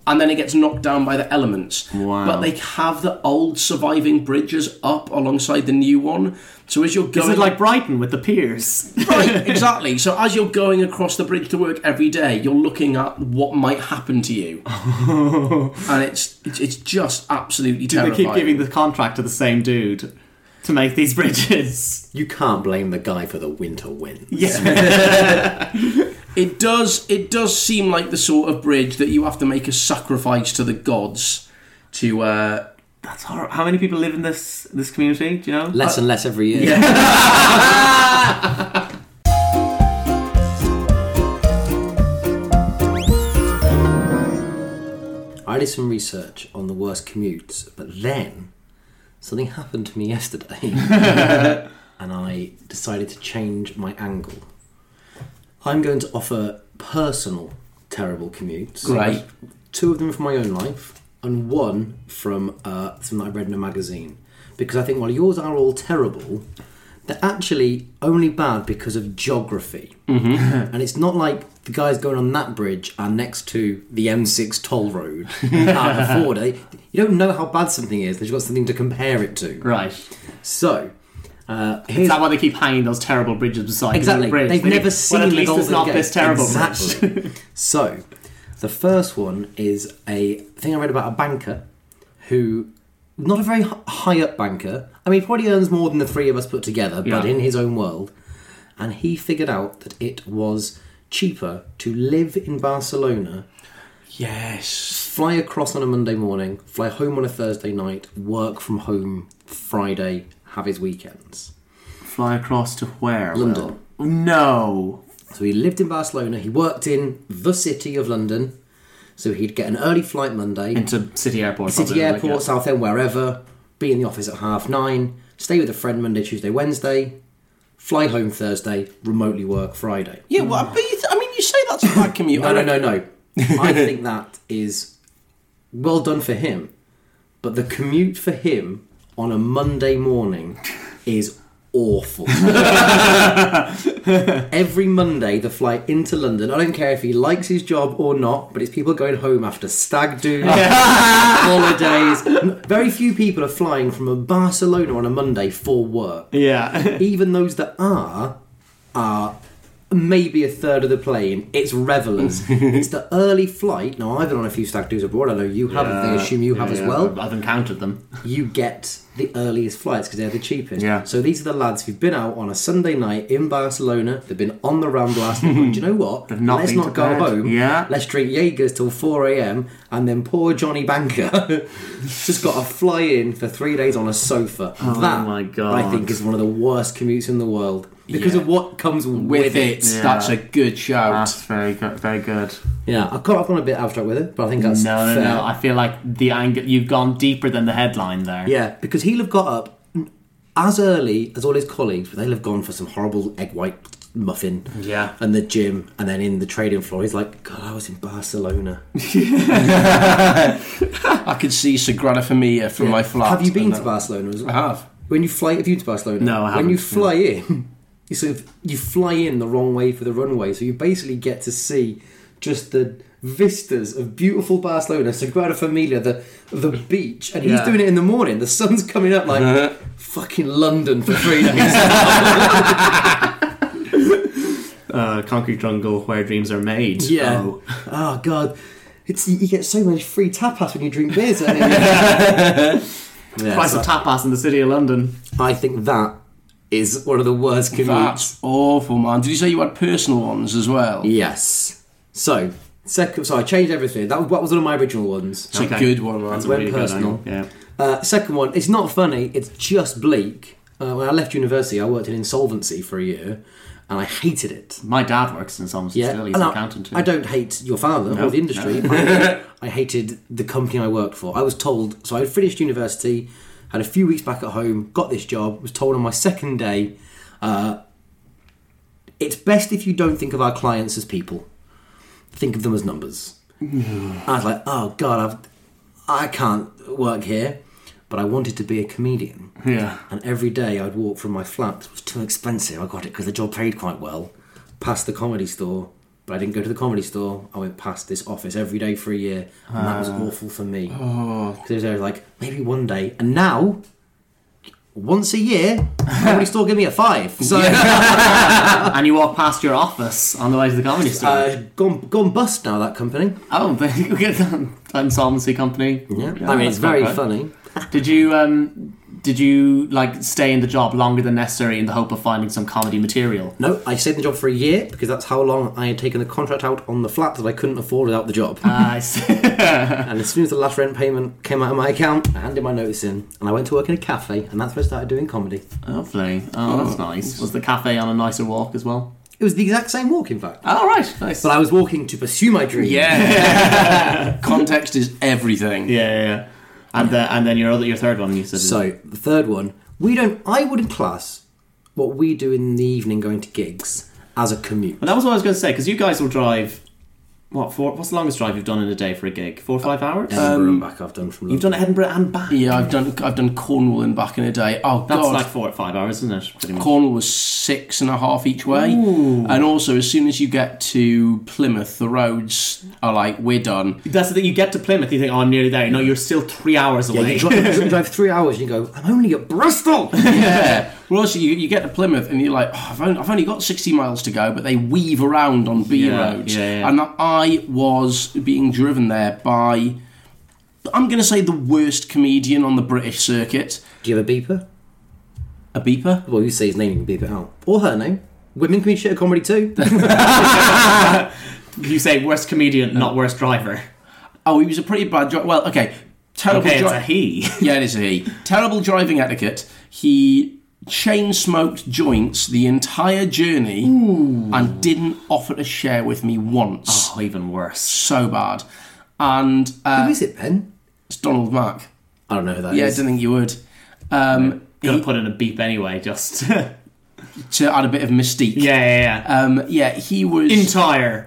S4: and then it gets knocked down by the elements.
S2: Wow.
S4: But they have the old surviving bridges up alongside the new one. So as you're going...
S2: Is it like Brighton with the piers?
S4: Right, exactly. So as you're going across the bridge to work every day, you're looking at what might happen to you. And it's just absolutely terrifying.
S2: They keep giving the contract to the same dude to make these bridges.
S3: You can't blame the guy for the winter winds.
S2: Yeah.
S4: It does seem like the sort of bridge that you have to make a sacrifice to the gods to...
S2: That's horrible. How many people live in this community? Do you know?
S3: Less and less every year.
S2: Yeah.
S3: I did some research on the worst commutes, but then something happened to me yesterday and I decided to change my angle. I'm going to offer personal terrible commutes.
S4: Great.
S3: 2 of them from my own life and 1 from something that I read in a magazine. Because I think while yours are all terrible, they're actually only bad because of geography. Mm-hmm. And it's not like the guys going on that bridge are next to the M6 toll road can't afford it. You don't know how bad something is. They've got something to compare it to.
S2: Right.
S3: So...
S2: is that why they keep hanging those terrible bridges beside
S3: exactly.
S2: the bridge?
S3: They've never seen
S2: at
S3: the
S2: least
S3: Golden
S2: it's not
S3: Gate.
S2: this terrible
S3: Exactly.
S2: bridge.
S3: So, the first one is a thing I read about a banker who, not a very high up banker. I mean, he probably earns more than the 3 of us put together, but in his own world. And he figured out that it was cheaper to live in Barcelona.
S4: Yes.
S3: Fly across on a Monday morning, fly home on a Thursday night, work from home Friday, have his weekends.
S2: Fly across to where?
S3: London.
S2: Will? No.
S3: So he lived in Barcelona, he worked in the city of London, so he'd get an early flight Monday.
S2: Into City Airport.
S3: City Airport, Southend, wherever, be in the office at 9:30, stay with a friend Monday, Tuesday, Wednesday, fly home Thursday, remotely work Friday.
S4: Yeah, well, but you say that's a bad commute.
S3: No. I think that is well done for him, but the commute for him on a Monday morning is awful. Every Monday, the flight into London, I don't care if he likes his job or not, but it's people going home after stag do, holidays. Very few people are flying from Barcelona on a Monday for work.
S2: Yeah.
S3: Even those that are maybe a third of the plane. It's revelers. It's the early flight. Now, I've been on a few stag do's abroad. I know you haven't. I assume you have as well.
S2: I've encountered them.
S3: You get the earliest flights because they're the cheapest.
S2: Yeah.
S3: So these are the lads who've been out on a Sunday night in Barcelona. They've been on the Ramblas. They've gone, do you know what? Let's not go home.
S2: Yeah.
S3: Let's drink Jaegers till 4 a.m. And then poor Johnny Banker just got to fly in for 3 days on a sofa.
S2: Oh my God.
S3: I think is one of the worst commutes in the world. Because of what comes with it.
S4: Yeah. That's a good shout.
S2: That's very good. Very good.
S3: Yeah, I've gone a bit abstract with it, but I think that's fair.
S2: No. I feel like the angle you've gone deeper than the headline there.
S3: Yeah, because he'll have got up as early as all his colleagues, but they'll have gone for some horrible egg white muffin.
S2: Yeah.
S3: And the gym, and then in the trading floor, he's like, God, I was in Barcelona.
S4: I could see Sagrada Familia from my flat.
S3: Have you been to Barcelona as well?
S4: I have.
S3: Have you been to Barcelona?
S2: No, I haven't.
S3: When you fly in, you fly in the wrong way for the runway, so you basically get to see just the vistas of beautiful Barcelona, Sagrada Familia, the beach, and he's doing it in the morning. The sun's coming up like fucking London for 3 days.
S2: Concrete jungle where dreams are made.
S3: Yeah. Oh God, you get so much free tapas when you drink beers. Price
S2: of tapas in the city of London.
S3: I think that is one of the worst commutes.
S4: That's awful, man. Did you say you had personal ones as well?
S3: Yes. So I changed everything. That was one of my original ones.
S4: It's a good one, man.
S3: That's went personal.
S2: Yeah.
S3: Second one, it's not funny. It's just bleak. When I left university, I worked in insolvency for a year, and I hated it.
S2: My dad works in insolvency still. He's an accountant too.
S3: I don't hate your father or the industry. I hated the company I worked for. I was told, so I had finished university, had a few weeks back at home, got this job, was told on my second day, it's best if you don't think of our clients as people. Think of them as numbers. I was like, oh God, I can't work here. But I wanted to be a comedian.
S2: Yeah.
S3: And every day I'd walk from my flat. It was too expensive. I got it because the job paid quite well. Past the comedy store, But I didn't go to the Comedy Store. I went past this office every day for a year, and that was awful for me. Because it was like, maybe one day. And now, once a year, Comedy Store give me a 5. So
S2: And you walk past your office on the way to the Comedy Store.
S3: gone bust now, that company.
S2: Oh, but you get that insolvency company.
S3: Yeah. I mean, it's very funny.
S2: Did you like stay in the job longer than necessary in the hope of finding some comedy material?
S3: No, I stayed in the job for a year because that's how long I had taken the contract out on the flat that I couldn't afford without the job.
S2: I see.
S3: And as soon as the last rent payment came out of my account, I handed my notice in, and I went to work in a cafe, and that's where I started doing comedy.
S2: Lovely. Oh, that's nice. Was the cafe on a nicer walk as well?
S3: It was the exact same walk, in fact.
S2: Oh, right. Nice.
S3: But I was walking to pursue my dream.
S4: Yeah. Context is everything.
S2: Yeah. And then your third one, you said.
S3: So the third one, I wouldn't class what we do in the evening going to gigs as a commute.
S2: Well, that was what I was going to say, because you guys will drive. What's the longest drive you've done in a day for a gig? 4 or 5 hours?
S3: Edinburgh and back I've done from London.
S2: You've done Edinburgh and back?
S4: Yeah, I've done Cornwall and back in a day. Oh,
S2: That's
S4: God.
S2: like 4 or 5 hours, isn't it? Pretty much.
S4: Cornwall was 6.5 each way.
S2: Ooh.
S4: And also, as soon as you get to Plymouth, the roads are like, we're done.
S2: That's the thing, you get to Plymouth, you think, oh, I'm nearly there. No, you're still 3 hours away.
S3: You drive 3 hours and you go, I'm only at Bristol!
S4: Yeah. Well, also, you get to Plymouth and you're like, oh, I've only got 60 miles to go, but they weave around on B roads.
S2: Yeah.
S4: And I was being driven there by, I'm going to say, the worst comedian on the British circuit.
S3: Do you have a beeper?
S4: A beeper?
S3: Well, you say his name, you can beep it out. Or her name. Women can be shit at comedy too.
S2: You say worst comedian, not worst driver.
S4: Oh, he was a pretty bad driver. Well, okay. Terrible
S2: Okay, it's a he.
S4: Yeah, it is a he. Terrible driving etiquette. He chain smoked joints the entire journey and didn't offer to share with me once.
S2: Oh, even worse.
S4: So bad. And
S3: Who is it, Ben?
S4: it's Donald Mack.
S3: I don't know who that
S4: Yeah, I
S3: is.
S4: didn't think you would.
S2: Gonna put in a beep anyway, just.
S4: To add a bit of mystique.
S2: Yeah.
S4: Yeah, he was
S2: Entire.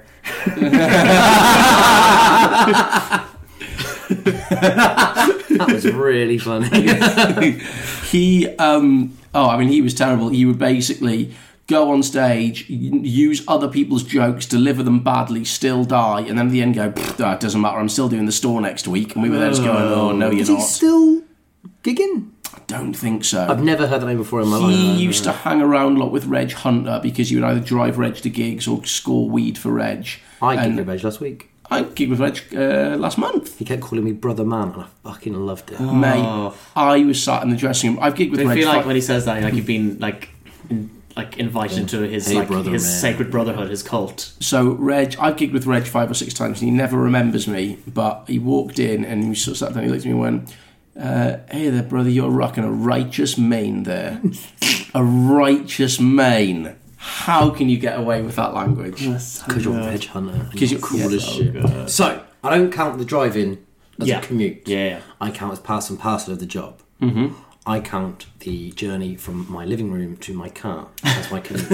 S3: That was really funny.
S4: he he was terrible. He would basically go on stage, use other people's jokes, deliver them badly, still die, and then at the end go, it doesn't matter, I'm still doing the store next week. And we were there just going, oh, no, you're
S3: Is
S4: not.
S3: he still gigging?
S4: I don't think so.
S3: I've never heard that name before in my life.
S4: He used to hang around a lot with Reg Hunter because he would either drive Reg to gigs or score weed for Reg.
S3: I gigged with Reg last week.
S4: I gigged with Reg last month.
S3: He kept calling me brother man, and I fucking loved it.
S4: Mate, I was sat in the dressing room. I've gigged with
S2: I
S4: Reg.
S2: feel like when he says that, like you've been invited into his
S3: Hey, brother, man.
S2: sacred brotherhood, his cult.
S4: So Reg, I've gigged with Reg 5 or 6 times, and he never remembers me. But he walked in and he sort of sat down. He looked at me and went, "Hey there, brother, you're rocking a righteous mane there, a righteous mane. How can you get away with that language?
S3: Because you're Reg Hunter.
S4: Because you're cool as shit."
S3: So, I don't count the driving as
S2: Yeah.
S3: a commute.
S2: Yeah.
S3: I count as part and parcel of the job.
S2: Mm-hmm.
S3: I count the journey from my living room to my car as my commute.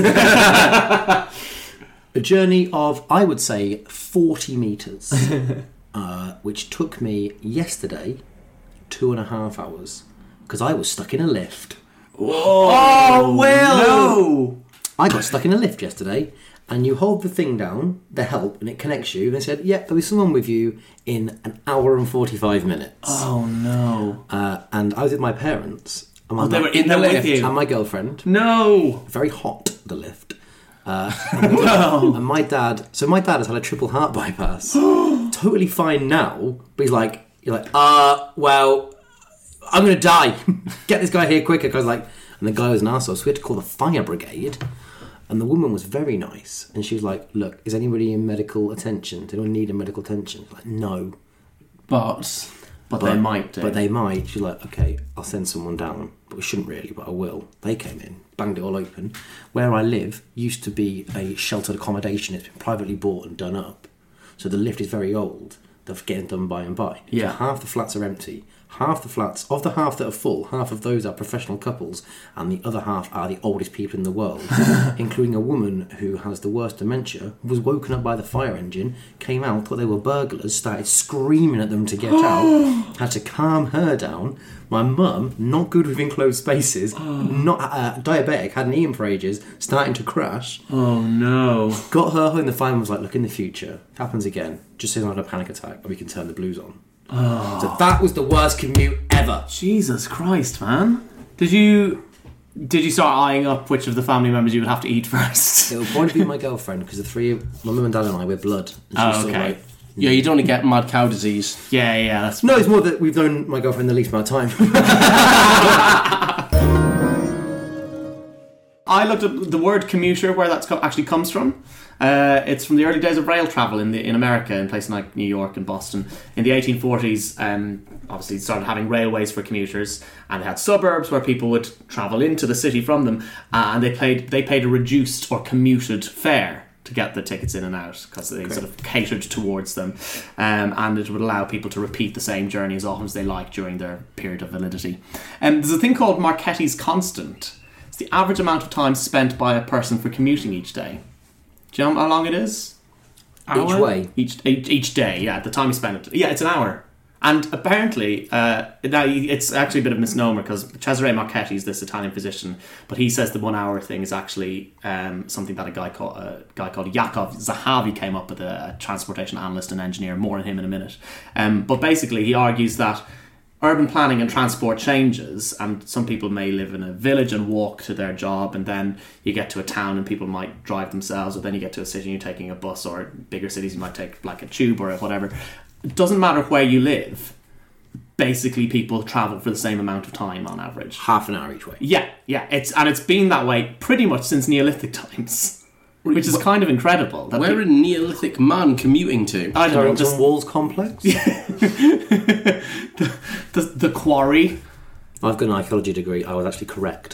S3: A journey of, I would say, 40 metres, which took me yesterday 2.5 hours, because I was stuck in a lift.
S2: Oh, Will!
S4: No!
S3: I got stuck in a lift yesterday, and you hold the thing down, the help, and it connects you. And they said, "Yeah, there'll be someone with you in an hour and 45 minutes."
S2: Oh no!
S3: And I was with my parents. And
S2: They were in there with you.
S3: and my girlfriend.
S2: No!
S3: Very hot, the lift. And my dad. So my dad has had a triple heart bypass. Totally fine now, but you're like, well, I'm gonna die. Get this guy here quicker, because and the guy was an arsehole, so we had to call the fire brigade. And the woman was very nice, and she was like, "Look, is anybody in medical attention? Does anyone need a medical attention?" I was like, "No."
S4: But
S2: They might do.
S3: But they might. She's like, "Okay, I'll send someone down." But we shouldn't really, but I will. They came in, banged it all open. Where I live used to be a sheltered accommodation. It's been privately bought and done up. So the lift is very old. they're getting done by and by.
S2: Yeah.
S3: So half the flats are empty. Half the flats, of the half that are full, half of those are professional couples, and the other half are the oldest people in the world, including a woman who has the worst dementia, was woken up by the fire engine, came out, thought they were burglars, started screaming at them to get out, had to calm her down. My mum, not good with enclosed spaces, not diabetic, hadn't eaten for ages, starting to crash.
S2: Oh no.
S3: Got her home, the fireman was like, look, in the future, if it happens again, just say I had a panic attack, and we can turn the blues on. So that was the worst commute ever.
S2: Jesus Christ, man. Did you start eyeing up which of the family members you would have to eat first?
S3: It would probably be my girlfriend, because the three, my mum and dad and I, we're blood. And she's sort of
S2: okay.
S3: like,
S4: Yeah, you don't want to get mad cow disease.
S2: Yeah, that's...
S3: no, it's more that we've known my girlfriend the least amount of time.
S2: I looked at the word commuter, where that actually comes from. It's from the early days of rail travel in America, in places like New York and Boston. In the 1840s, obviously started having railways for commuters, and they had suburbs where people would travel into the city from them, and they paid a reduced or commuted fare to get the tickets in and out, because they sort of catered towards them, and it would allow people to repeat the same journey as often as they like during their period of validity. There's a thing called Marchetti's constant. It's the average amount of time spent by a person for commuting each day. Do you know how long it is?
S3: Each way?
S2: Each day, yeah. The time you spend it. Yeah, it's an hour. And apparently, now it's actually a bit of a misnomer, because Cesare Marchetti is this Italian physician, but he says the 1 hour thing is actually something that a guy called Yakov Zahavi came up with, a transportation analyst and engineer. More on him in a minute. But basically, he argues that urban planning and transport changes, and some people may live in a village and walk to their job, and then you get to a town and people might drive themselves, or then you get to a city and you're taking a bus, or bigger cities you might take like a tube or whatever. It doesn't matter where you live. Basically, people travel for the same amount of time on average.
S3: Half an hour each way.
S2: Yeah. It's been that way pretty much since Neolithic times, which is kind of incredible.
S4: Where a Neolithic man commuting to?
S2: I don't know, just
S3: Walls complex?
S2: the quarry.
S3: I've got an archaeology degree. I was actually correct.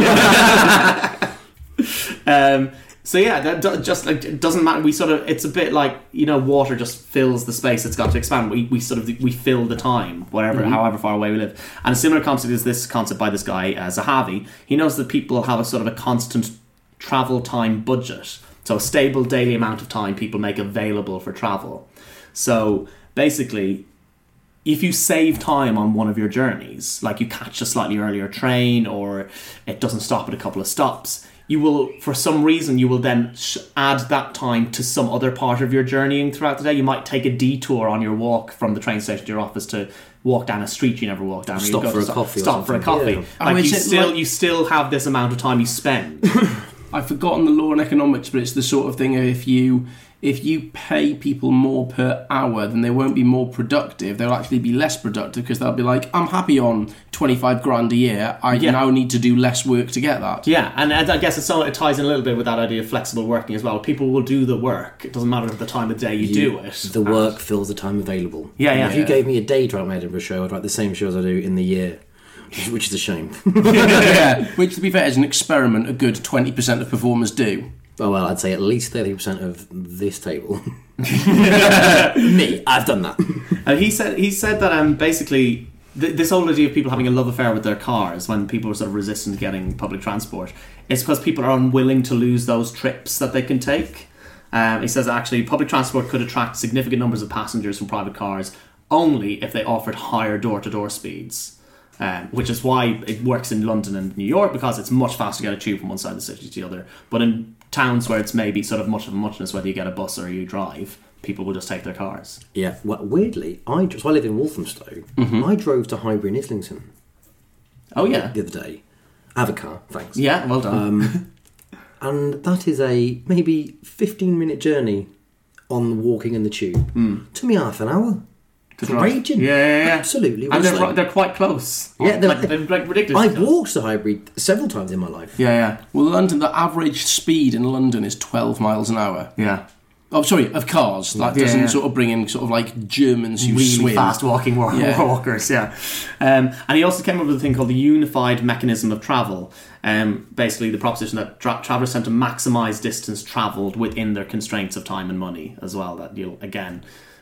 S2: So yeah, that just like, it doesn't matter. We sort of, it's a bit like, water just fills the space it's got to expand. We fill the time, however far away we live. And a similar concept is this concept by this guy Zahavi. He knows that people have a sort of a constant travel time budget, so a stable daily amount of time people make available for travel. So basically, if you save time on one of your journeys, like you catch a slightly earlier train, or it doesn't stop at a couple of stops, you will, for some reason, you will then add that time to some other part of your journeying throughout the day. You might take a detour on your walk from the train station to your office to walk down a street you never walked down.
S3: Stop for a coffee.
S2: Yeah. Like you still have this amount of time you spend.
S4: I've forgotten the law in economics, but it's the sort of thing of if you pay people more per hour, then they won't be more productive. They'll actually be less productive, because they'll be like, I'm happy on 25 grand a year. I now need to do less work to get that.
S2: Yeah, and I guess it ties in a little bit with that idea of flexible working as well. People will do the work. It doesn't matter at the time of day you do it.
S3: The work fills the time available.
S2: Yeah.
S3: If you gave me a day to write my Edinburgh show, I'd write the same show as I do in the year. Which is a shame.
S4: Which, to be fair, is an experiment a good 20% of performers do.
S3: Oh, well, I'd say at least 30% of this table. Me, I've done that.
S2: He said that basically this whole idea of people having a love affair with their cars, when people are sort of resistant to getting public transport, is because people are unwilling to lose those trips that they can take. He says actually public transport could attract significant numbers of passengers from private cars only if they offered higher door-to-door speeds. Which is why it works in London and New York, because it's much faster to get a tube from one side of the city to the other. But in towns where it's maybe sort of much of a muchness whether you get a bus or you drive, people will just take their cars.
S3: Yeah, well, weirdly, I live in Walthamstow. Mm-hmm. I drove to Highbury and Islington.
S2: Oh yeah,
S3: the other day. I have a car, thanks.
S2: Yeah, well done.
S3: And that is a maybe 15-minute journey on walking in the tube. Took me half an hour. Raging.
S2: Yeah.
S3: Absolutely.
S2: And they're quite close.
S3: Yeah, they're
S2: like ridiculous.
S3: I've walked to Highbury several times in my life.
S2: Yeah.
S4: Well, London, the average speed in London is 12 miles an hour.
S2: Yeah.
S4: Oh, sorry, of cars. That doesn't sort of bring in sort of like Germans who
S2: really
S4: swim.
S2: Fast walking walkers, yeah. And he also came up with a thing called the unified mechanism of travel. Basically, the proposition that travellers tend to maximise distance travelled within their constraints of time and money as well. That you'll, again,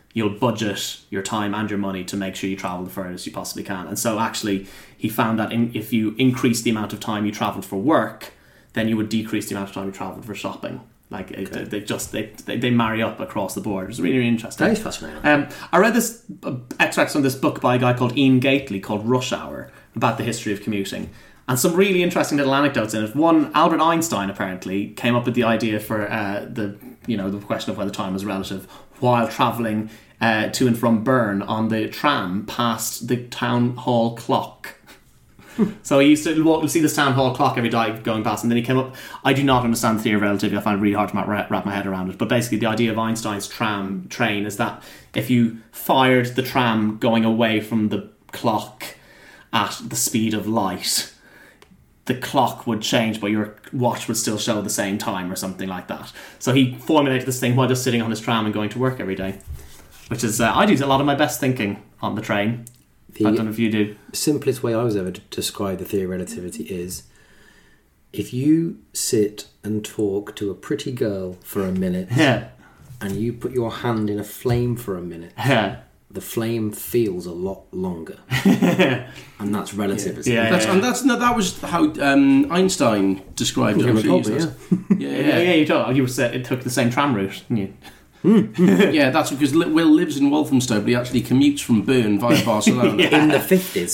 S2: you'll budget your time and your money to make sure you travel the furthest you possibly can. And so actually he found that if you increase the amount of time you travelled for work, then you would decrease the amount of time you travelled for shopping. Like they marry up across the board. It's really, really interesting.
S3: That is fascinating.
S2: I read this extracts from this book by a guy called Ian Gately called Rush Hour about the history of commuting, and some really interesting little anecdotes in it. One, Albert Einstein apparently came up with the idea for the question of whether time was relative while travelling to and from Bern on the tram past the town hall clock. So he used to see this town hall clock every day going past, and then he came up. I do not understand the theory of relativity. I find it really hard to wrap my head around it. But basically, the idea of Einstein's train is that if you fired the tram going away from the clock at the speed of light, the clock would change, but your watch would still show the same time or something like that. So he formulated this thing while just sitting on his tram and going to work every day, which is I do a lot of my best thinking on the train. I don't know if you do.
S3: Simplest way I was ever to describe the theory of relativity is if you sit and talk to a pretty girl for a minute and you put your hand in a flame for a minute, the flame feels a lot longer. And that's relativism.
S4: That was how Einstein described it.
S2: You said it took the same tram route, didn't you?
S4: Yeah, that's because Will lives in Walthamstow, but he actually commutes from Bern via Barcelona.
S3: In the 50s.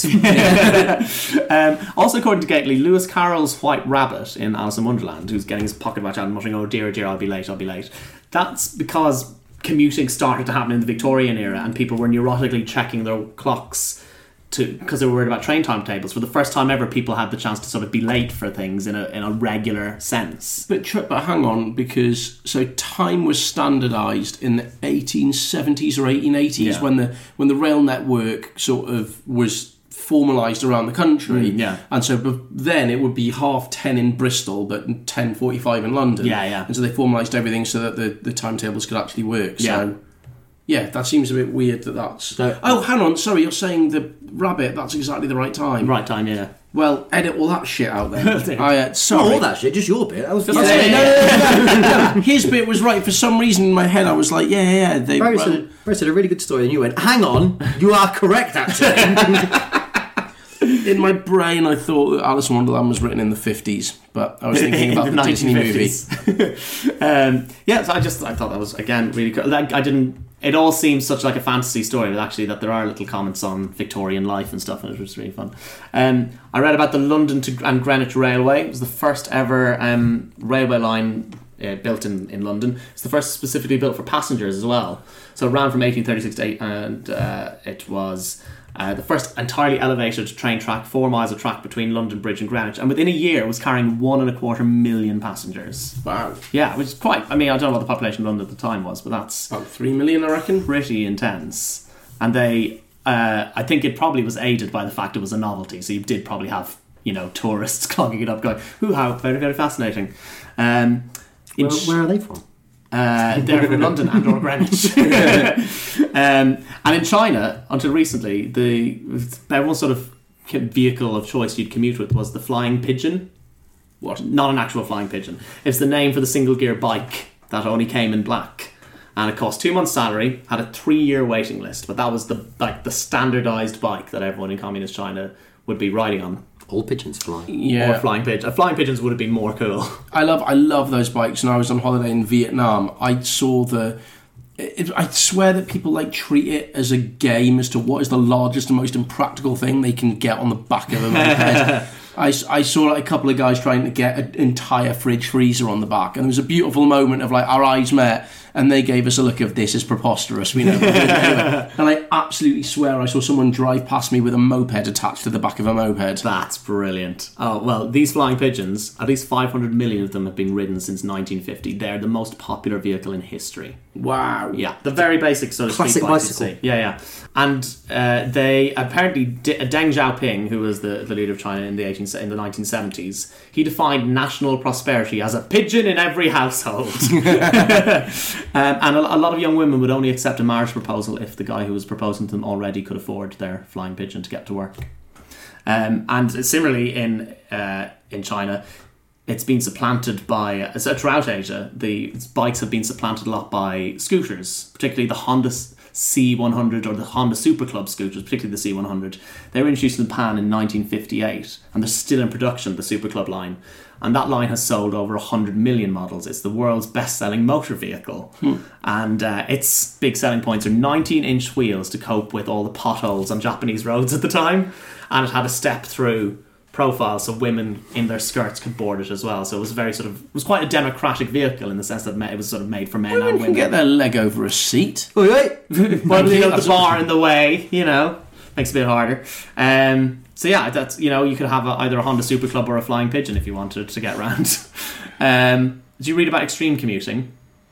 S2: Also, according to Gately, Lewis Carroll's White Rabbit in Alice in Wonderland, who's getting his pocket watch out and muttering, "Oh dear, I'll be late." That's because commuting started to happen in the Victorian era, and people were neurotically checking their clocks because they were worried about train timetables. For the first time ever, people had the chance to sort of be late for things in a regular sense.
S4: But hang on, because time was standardised in the 1870s or 1880s when the rail network sort of was formalised around the country. And so then it would be 10:30 in Bristol, but 10:45 in London. And so they formalised everything so that the timetables could actually work. So yeah, that seems a bit weird that's... Oh, hang on, sorry, you're saying the rabbit, that's exactly the right time.
S2: Right time, yeah.
S4: Well, edit all that shit out then. Sorry.
S3: Not all that shit, just your bit. I was
S4: No. His bit was right. For some reason in my head I was like, yeah.
S3: Barry said a really good story and you went, hang on, you are correct actually.
S4: In my brain I thought that Alice in Wonderland was written in the 50s, but I was thinking about the Disney movie.
S2: So I thought that was, again, really cool. It all seems such like a fantasy story, but actually that there are little comments on Victorian life and stuff, and it was really fun. I read about the London and Greenwich Railway. It was the first ever railway line built in London. It's the first specifically built for passengers as well. So it ran from 1836 to 8, and it was the first entirely elevated train track, 4 miles of track between London Bridge and Greenwich, and within a year it was carrying 1.25 million passengers.
S4: Wow.
S2: Yeah, which is quite... I mean, I don't know what the population of London at the time was, but that's...
S4: About 3 million, I reckon.
S2: Pretty intense. And they... I think it probably was aided by the fact it was a novelty, so you did probably have, tourists clogging it up going, how very, very fascinating.
S3: Where are they from?
S2: They're from London and or Greenwich. And in China, until recently, everyone's sort of vehicle of choice you'd commute with was the flying pigeon. What? Not an actual flying pigeon. It's the name for the single gear bike that only came in black. And it cost 2 months' salary, had a 3-year waiting list, but that was the standardised bike that everyone in communist China would be riding on.
S3: All pigeons fly.
S2: Yeah. Or flying pigeons. Flying pigeons would have been more cool.
S4: I love those bikes. When I was on holiday in Vietnam, I saw I swear that people treat it as a game as to what is the largest and most impractical thing they can get on the back of a moped. I saw a couple of guys trying to get an entire fridge freezer on the back, and there was a beautiful moment of our eyes met, and they gave us a look of this is preposterous, anyway. And I absolutely swear I saw someone drive past me with a moped attached to the back of a moped.
S2: That's brilliant. Oh, well, these flying pigeons, at least 500 million of them have been ridden since 1950. They're the most popular vehicle in history.
S4: Wow.
S2: Yeah, the very basic sort of
S3: classic
S2: street bike
S3: bicycle.
S2: you see. Yeah. And they apparently, Deng Xiaoping, who was the leader of China in the 1970s, he defined national prosperity as a pigeon in every household. And a lot of young women would only accept a marriage proposal if the guy who was proposing to them already could afford their flying pigeon to get to work. And similarly in China, it's been supplanted by, so throughout Asia, the bikes have been supplanted a lot by scooters, particularly the Honda C100 or the Honda Super Club scooters, particularly the C100. They were introduced in Japan in 1958, and they're still in production, the Super Club line. And that line has sold over 100 million models. It's the world's best-selling motor vehicle. And its big selling points are 19-inch wheels to cope with all the potholes on Japanese roads at the time. And it had a step-through profile so women in their skirts could board it as well. So it was it was quite a democratic vehicle in the sense that it was sort of made for men and women.
S4: Can get their leg over a seat.
S2: But the bar in the way, makes it a bit harder. So yeah, that's you could have either a Honda Super Club or a Flying Pigeon if you wanted to get around. Did you read about extreme commuting?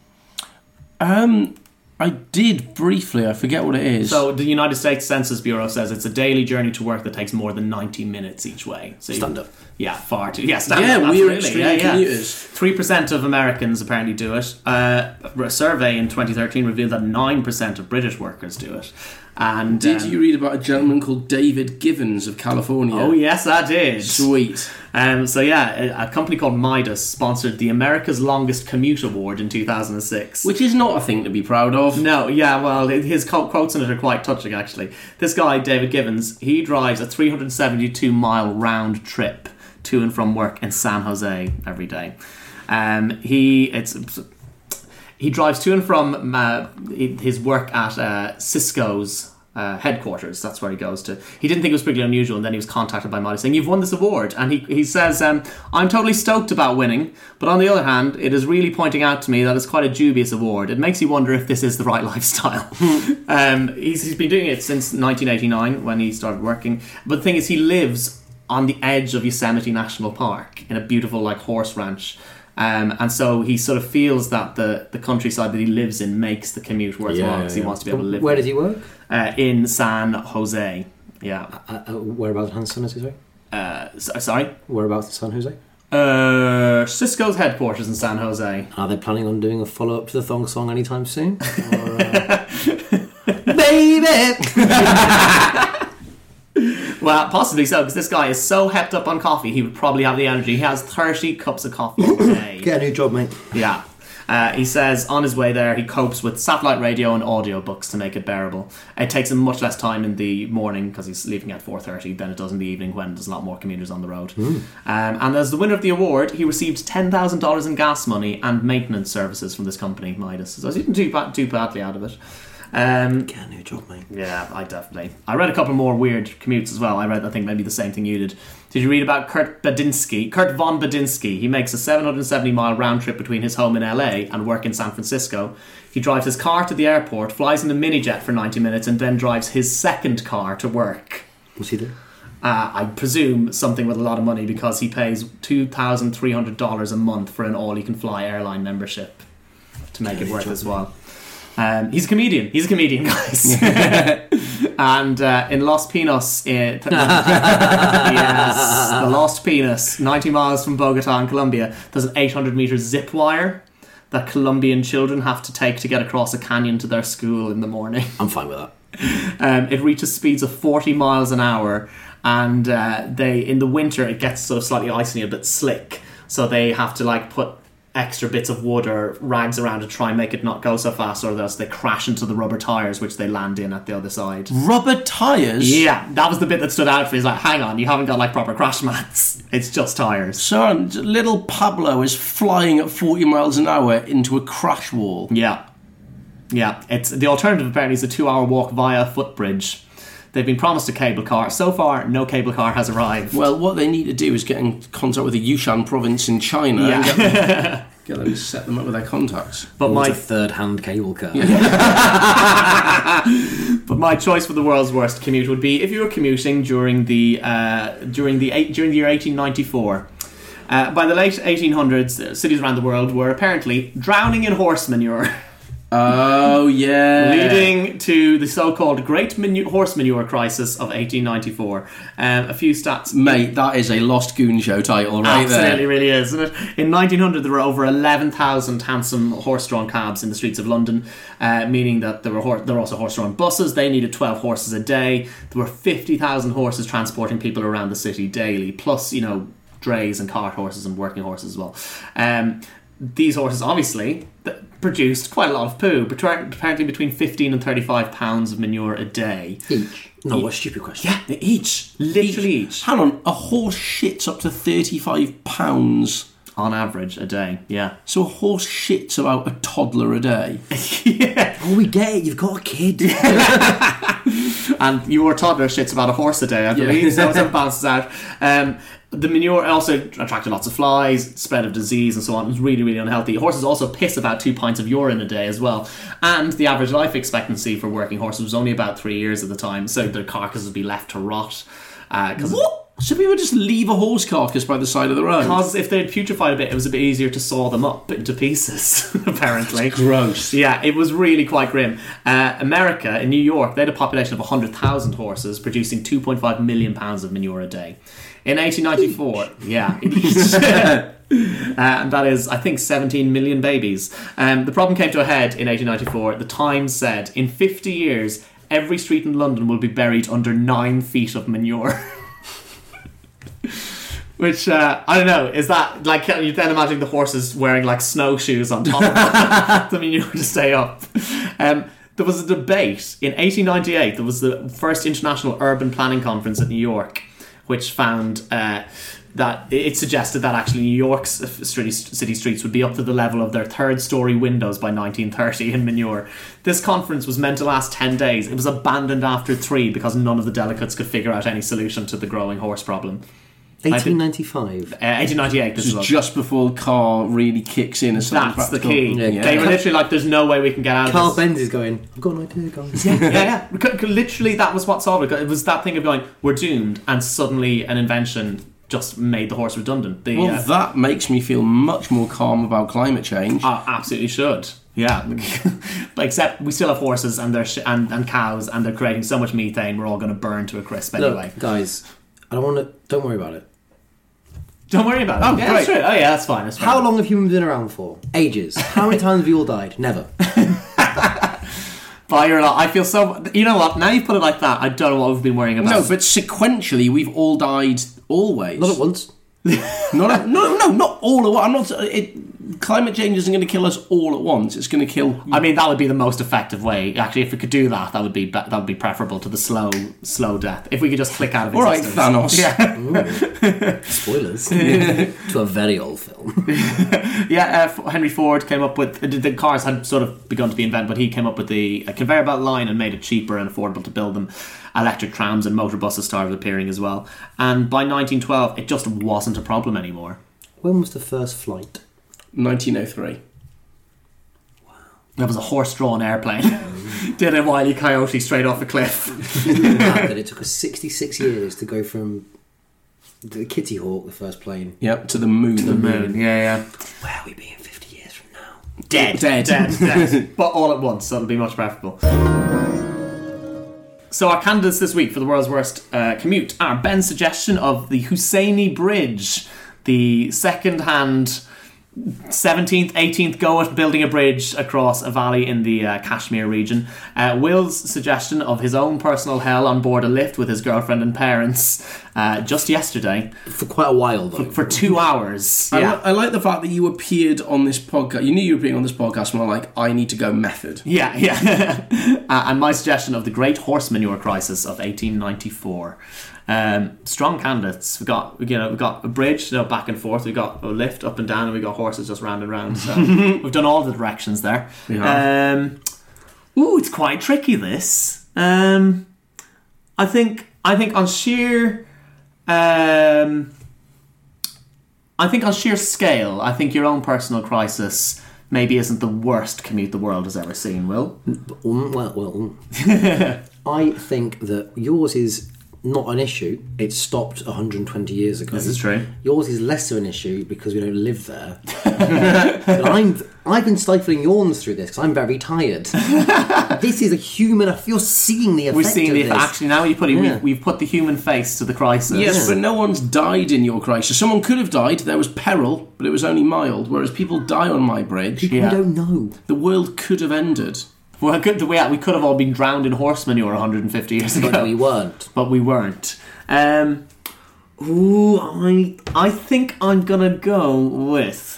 S4: I did briefly. I forget what it is.
S2: So the United States Census Bureau says it's a daily journey to work that takes more than 90 minutes each way. So
S3: stand up.
S2: Yeah, far too. Yeah, stand
S4: yeah,
S2: up.
S4: We're extreme commuters.
S2: 3% of Americans apparently do it. A survey in 2013 revealed that 9% of British workers do it. And
S4: did you read about a gentleman called David Givens of California?
S2: Oh yes, I did.
S4: Sweet.
S2: So yeah, a company called Midas sponsored the America's Longest Commute Award in 2006.
S4: Which is not a thing to be proud of.
S2: No, yeah, well, his quotes in it are quite touching, actually. This guy, David Givens, he drives a 372-mile round trip to and from work in San Jose every day. He drives to and from his work at Cisco's headquarters. That's where he goes to. He didn't think it was particularly unusual, and then he was contacted by Midas saying, "You've won this award." And he says, "I'm totally stoked about winning, but on the other hand, it is really pointing out to me that it's quite a dubious award. It makes you wonder if this is the right lifestyle." He's been doing it since 1989 when he started working. But the thing is, he lives on the edge of Yosemite National Park in a beautiful horse ranch. And so he sort of feels that the countryside that he lives in makes the commute worthwhile because he wants to be able to live
S3: Where
S2: there.
S3: does he work?
S2: In San Jose. Yeah.
S3: Whereabouts in San Jose?
S2: Sorry?
S3: Whereabouts in San Jose?
S2: Cisco's headquarters in San Jose.
S3: Are they planning on doing a follow-up to the Thong Song anytime soon? Or, baby!
S2: Well, possibly so, because this guy is so hepped up on coffee, he would probably have the energy. He has 30 cups of coffee a day.
S3: Get a new job, mate.
S2: Yeah. He says on his way there, he copes with satellite radio and audiobooks to make it bearable. It takes him much less time in the morning, because he's leaving at 4:30, than it does in the evening when there's a lot more commuters on the road. And as the winner of the award, he received $10,000 in gas money and maintenance services from this company, Midas. So he didn't do badly out of it.
S3: Get a new job, mate.
S2: Yeah, I read a couple more weird commutes as well. I think maybe the same thing you did. Did you read about Kurt von Badinsky? He makes a 770-mile round trip between his home in LA and work in San Francisco. He drives his car to the airport, flies in a minijet for 90 minutes, and then drives his second car to work.
S3: What's he do?
S2: I presume something with a lot of money, because he pays $2,300 a month for an all-you-can-fly airline membership to make it worth as well. He's a comedian, guys. And in Los Pinos, yes, the Lost Pinos, 90 miles from Bogota in Colombia, there's an 800-meter zip wire that Colombian children have to take to get across a canyon to their school in the morning.
S3: I'm fine with that.
S2: It reaches speeds of 40 miles an hour, and in the winter it gets so slightly icy and a bit slick, so they have to put extra bits of wood or rags around to try and make it not go so fast, or else they crash into the rubber tyres which they land in at the other side.
S4: Rubber tyres?
S2: Yeah, that was the bit that stood out for me. He's like, hang on, you haven't got proper crash mats. It's just tyres.
S4: So little Pablo is flying at 40 miles an hour into a crash wall.
S2: Yeah. It's the alternative apparently is a 2-hour walk via a footbridge. They've been promised a cable car. So far, no cable car has arrived.
S4: Well, what they need to do is get in contact with the Yushan province in China and get them to set them up with their contacts.
S3: But a third-hand cable car.
S2: But my choice for the world's worst commute would be if you were commuting during the year 1894. By the late 1800s, cities around the world were apparently drowning in horse manure.
S4: Oh, yeah.
S2: Leading to the so-called Great Horse Manure Crisis of 1894. A few stats.
S4: Mate, that is a Lost Goon Show title right there.
S2: Absolutely really is, isn't it? In 1900, there were over 11,000 handsome horse-drawn cabs in the streets of London, meaning that there were also horse-drawn buses. They needed 12 horses a day. There were 50,000 horses transporting people around the city daily, plus, drays and cart horses and working horses as well. These horses obviously produced quite a lot of poo, apparently between 15 and 35 pounds of manure a day.
S3: Each? No, what a stupid question.
S2: Yeah, each. Literally each.
S4: Hang on, a horse shits up to 35 pounds
S2: on average a day, yeah.
S4: So a horse shits about a toddler a day.
S2: Yeah.
S3: Oh, we get it. You've got a kid.
S2: And your toddler shits about a horse a day, I believe. So it balances out. The manure also attracted lots of flies, spread of disease and so on. It was really, really unhealthy. Horses also piss about 2 pints of urine a day as well. And the average life expectancy for working horses was only about 3 years at the time. So their carcasses would be left to rot.
S4: What? So people just leave a horse carcass by the side of the road?
S2: Because if they'd putrefied a bit, it was a bit easier to saw them up into pieces, apparently.
S4: That's gross.
S2: Yeah, it was really quite grim. America, in New York, they had a population of 100,000 horses, producing 2.5 million pounds of manure a day. In 1894, yeah, and that is, I think, 17 million babies. The problem came to a head in 1894. The Times said, in 50 years, every street in London will be buried under 9 feet of manure. Which, I don't know, is that, like, you then imagine the horses wearing, like, snowshoes on top of the manure to stay up. There was a debate in 1898. There was the first International Urban Planning Conference at New York, which found that it suggested that actually New York's city streets would be up to the level of their third-story windows by 1930 in manure. This conference was meant to last 10 days. It was abandoned after 3 because none of the delegates could figure out any solution to the growing horse problem.
S3: 1895.
S2: 1898.
S4: This is just before the car really kicks in.
S2: That's the key. Yeah. They were literally like, "There's no way we can get out of this."
S3: Carl Benz is going, "I've got an idea, guys."
S2: Yeah. Literally, that was what solved it. It was that thing of going, "We're doomed," and suddenly an invention just made the horse redundant.
S4: That makes me feel much more calm about climate change.
S2: Absolutely should. Yeah, but except we still have horses and they're and cows, and they're creating so much methane. We're all going to burn to a crisp anyway.
S3: Look, guys, I don't want to. Don't worry about it.
S2: Don't worry about it.
S3: Oh,
S2: yeah, that's true. Oh, yeah, that's fine.
S3: How long have humans been around for? Ages. How many times have you all died? Never.
S2: By your lot, I feel so. You know what? Now you've put it like that, I don't know what we've been worrying about.
S4: No, but sequentially, we've all died always.
S3: Not at once.
S4: Not all at once. I'm not. Climate change isn't going to kill us all at once. It's going to kill.
S2: I mean, that would be the most effective way. Actually, if we could do that, that would be preferable to the slow death. If we could just click out of existence.
S4: All right, Thanos.
S2: Yeah.
S3: Spoilers to a very old film.
S2: Yeah, Henry Ford came up with the cars had sort of begun to be invented, but he came up with the conveyor belt line and made it cheaper and affordable to build them. Electric trams and motor buses started appearing as well. And by 1912, it just wasn't a problem anymore.
S3: When was the first flight?
S4: 1903.
S3: Wow.
S2: That was a horse-drawn airplane. Did a Wile E. Coyote straight off a cliff.
S3: That it took us 66 years to go from the Kitty Hawk, the first plane.
S4: Yep, to the moon.
S2: To the moon, yeah.
S3: Where are we being 50 years from now?
S2: Dead. But all at once, so it'll be much preferable. So our candidates this week for the world's worst commute are Ben's suggestion of the Hussaini Bridge, the second-hand 17th, 18th go at building a bridge across a valley in the Kashmir region. Will's suggestion of his own personal hell on board a lift with his girlfriend and parents just yesterday.
S3: For quite a while, though.
S2: For 2 hours.
S4: Yeah. I like the fact that you appeared on this podcast. You knew you were being on this podcast and were like, I need to go method.
S2: Yeah. And my suggestion of the Great Horse Manure Crisis of 1894. Strong candidates. We've got a bridge, back and forth. We've got a lift up and down, and we've got horses just round and round. So we've done all the directions there. It's quite tricky. This. I think on sheer. I think on sheer scale, I think your own personal crisis maybe isn't the worst commute the world has ever seen. Will?
S3: Well. I think that yours is not an issue. It stopped 120 years ago.
S2: This is true.
S3: Yours is lesser an issue because we don't live there. I've been stifling yawns through this because I'm very tired. This is a human. You're seeing the effect.
S2: We're seeing
S3: of
S2: the
S3: this.
S2: Actually, now you put it, we've put the human face to the crisis.
S4: Yes, but no one's died in your crisis. Someone could have died. There was peril, but it was only mild. Whereas people die on my bridge.
S3: People don't know.
S4: The world could have ended.
S2: Well, we could have all been drowned in horse manure 150 years ago.
S3: But we weren't.
S2: Ooh, I think I'm gonna go with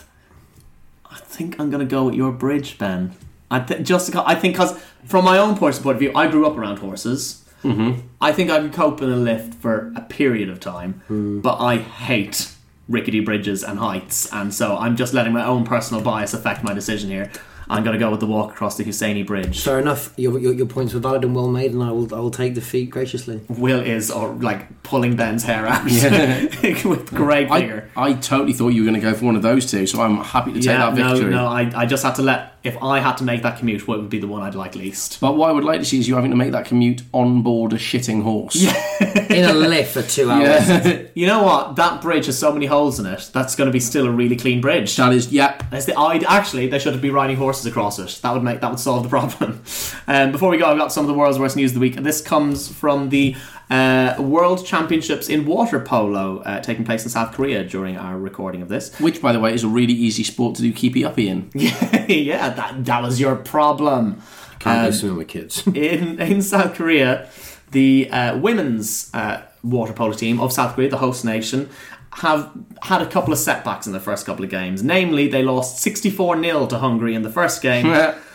S2: your bridge, Ben. I think because from my own personal point of view, I grew up around horses. Mm-hmm. I think I could cope in a lift for a period of time, but I hate rickety bridges and heights, and so I'm just letting my own personal bias affect my decision here. I'm going to go with the walk across the Husseini Bridge.
S3: Fair enough. Your points were valid and well made, and I will take defeat graciously.
S2: Will is pulling Ben's hair out with great vigour.
S4: I totally thought you were going to go for one of those two, so I'm happy to take that victory.
S2: No, I just had to if I had to make that commute, what would be the one I'd like least?
S4: But what I would like to see is you having to make that commute on board a shitting horse.
S3: In a lift for 2 hours.
S2: Yeah. You know what? That bridge has so many holes in it. That's going to be still a really clean bridge.
S4: That is, yeah.
S2: Actually, they should be riding horses across it. That would solve the problem. Before we go, I've got some of the world's worst news of the week, and this comes from the World Championships in water polo taking place in South Korea during our recording of this.
S4: Which, by the way, is a really easy sport to do keepy-uppy in.
S2: Yeah, that was your problem.
S3: Can't go swimming with kids.
S2: In South Korea, the women's water polo team of South Korea, the host nation, have had a couple of setbacks in the first couple of games. Namely, they lost 64-0 to Hungary in the first game.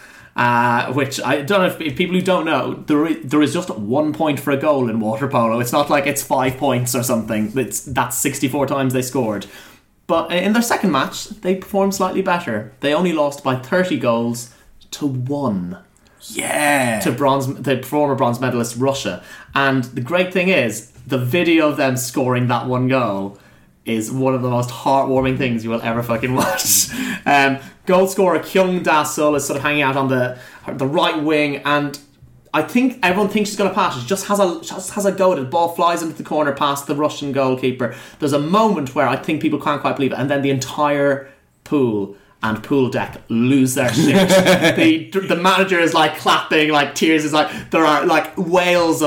S2: Which I don't know if people who don't know, there is just 1 point for a goal in water polo. It's not like it's 5 points or something. That's 64 times they scored. But in their second match, they performed slightly better. They only lost by 30 goals to 1.
S4: Yeah.
S2: To the former bronze medalist Russia. And the great thing is, the video of them scoring that 1 goal is one of the most heartwarming things you will ever fucking watch. Goal scorer Kyung Da-sul is sort of hanging out on the right wing, and I think everyone thinks she's going to pass. She just has a go at it. The ball flies into the corner past the Russian goalkeeper. There's a moment where I think people can't quite believe it, and then the entire pool and pool deck lose their shit. The manager is clapping, tears is there are wails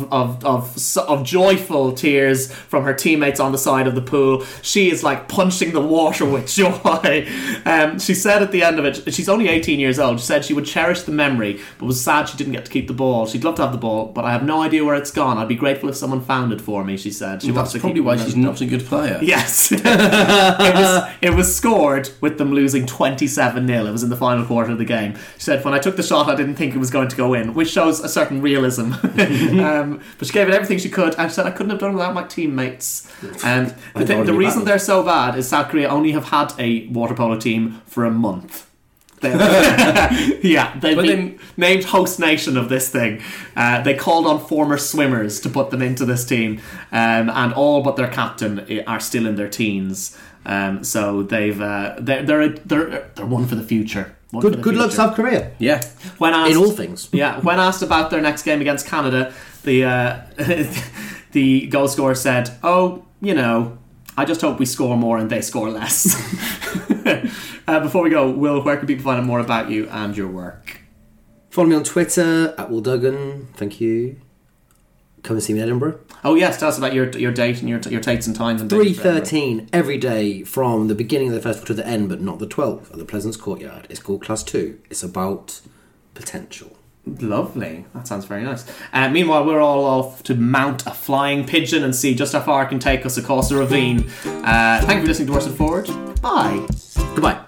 S2: of joyful tears from her teammates on the side of the pool. She is punching the water with joy. She said at the end of it, she's only 18 years old. She said she would cherish the memory, but was sad she didn't get to keep the ball. She'd love to have the ball, but I have no idea where it's gone. I'd be grateful if someone found it for me. She said.
S4: That's probably why she's not a good player.
S2: Yes, it was scored with them losing 27-0. It was in the final quarter of the game. She said, when I took the shot, I didn't think it was going to go in, which shows a certain realism. But she gave it everything she could, and she said, I couldn't have done it without my teammates. And the reason they're so bad is South Korea only have had a water polo team for a month. They've been named host nation of this thing. They called on former swimmers to put them into this team, and all but their captain are still in their teens. So they're one for the future.
S3: Good luck, South Korea.
S4: Yeah,
S2: when asked,
S3: in all things.
S2: Yeah, when asked about their next game against Canada, the goal scorer said, "Oh, I just hope we score more and they score less." Before we go, Will, where can people find out more about you and your work?
S3: Follow me on Twitter @Will Duggan. Thank you. Come and see me in Edinburgh.
S2: Oh yes, tell us about your date and your dates and times.
S3: 3:13 every day from the beginning of the festival to the end, but not the 12th at the Pleasance Courtyard. It's called Class 2. It's about potential.
S2: Lovely. That sounds very nice. Meanwhile, we're all off to mount a flying pigeon and see just how far it can take us across the ravine. Thank you for listening to Worst Foot Forward. Bye.
S3: Goodbye.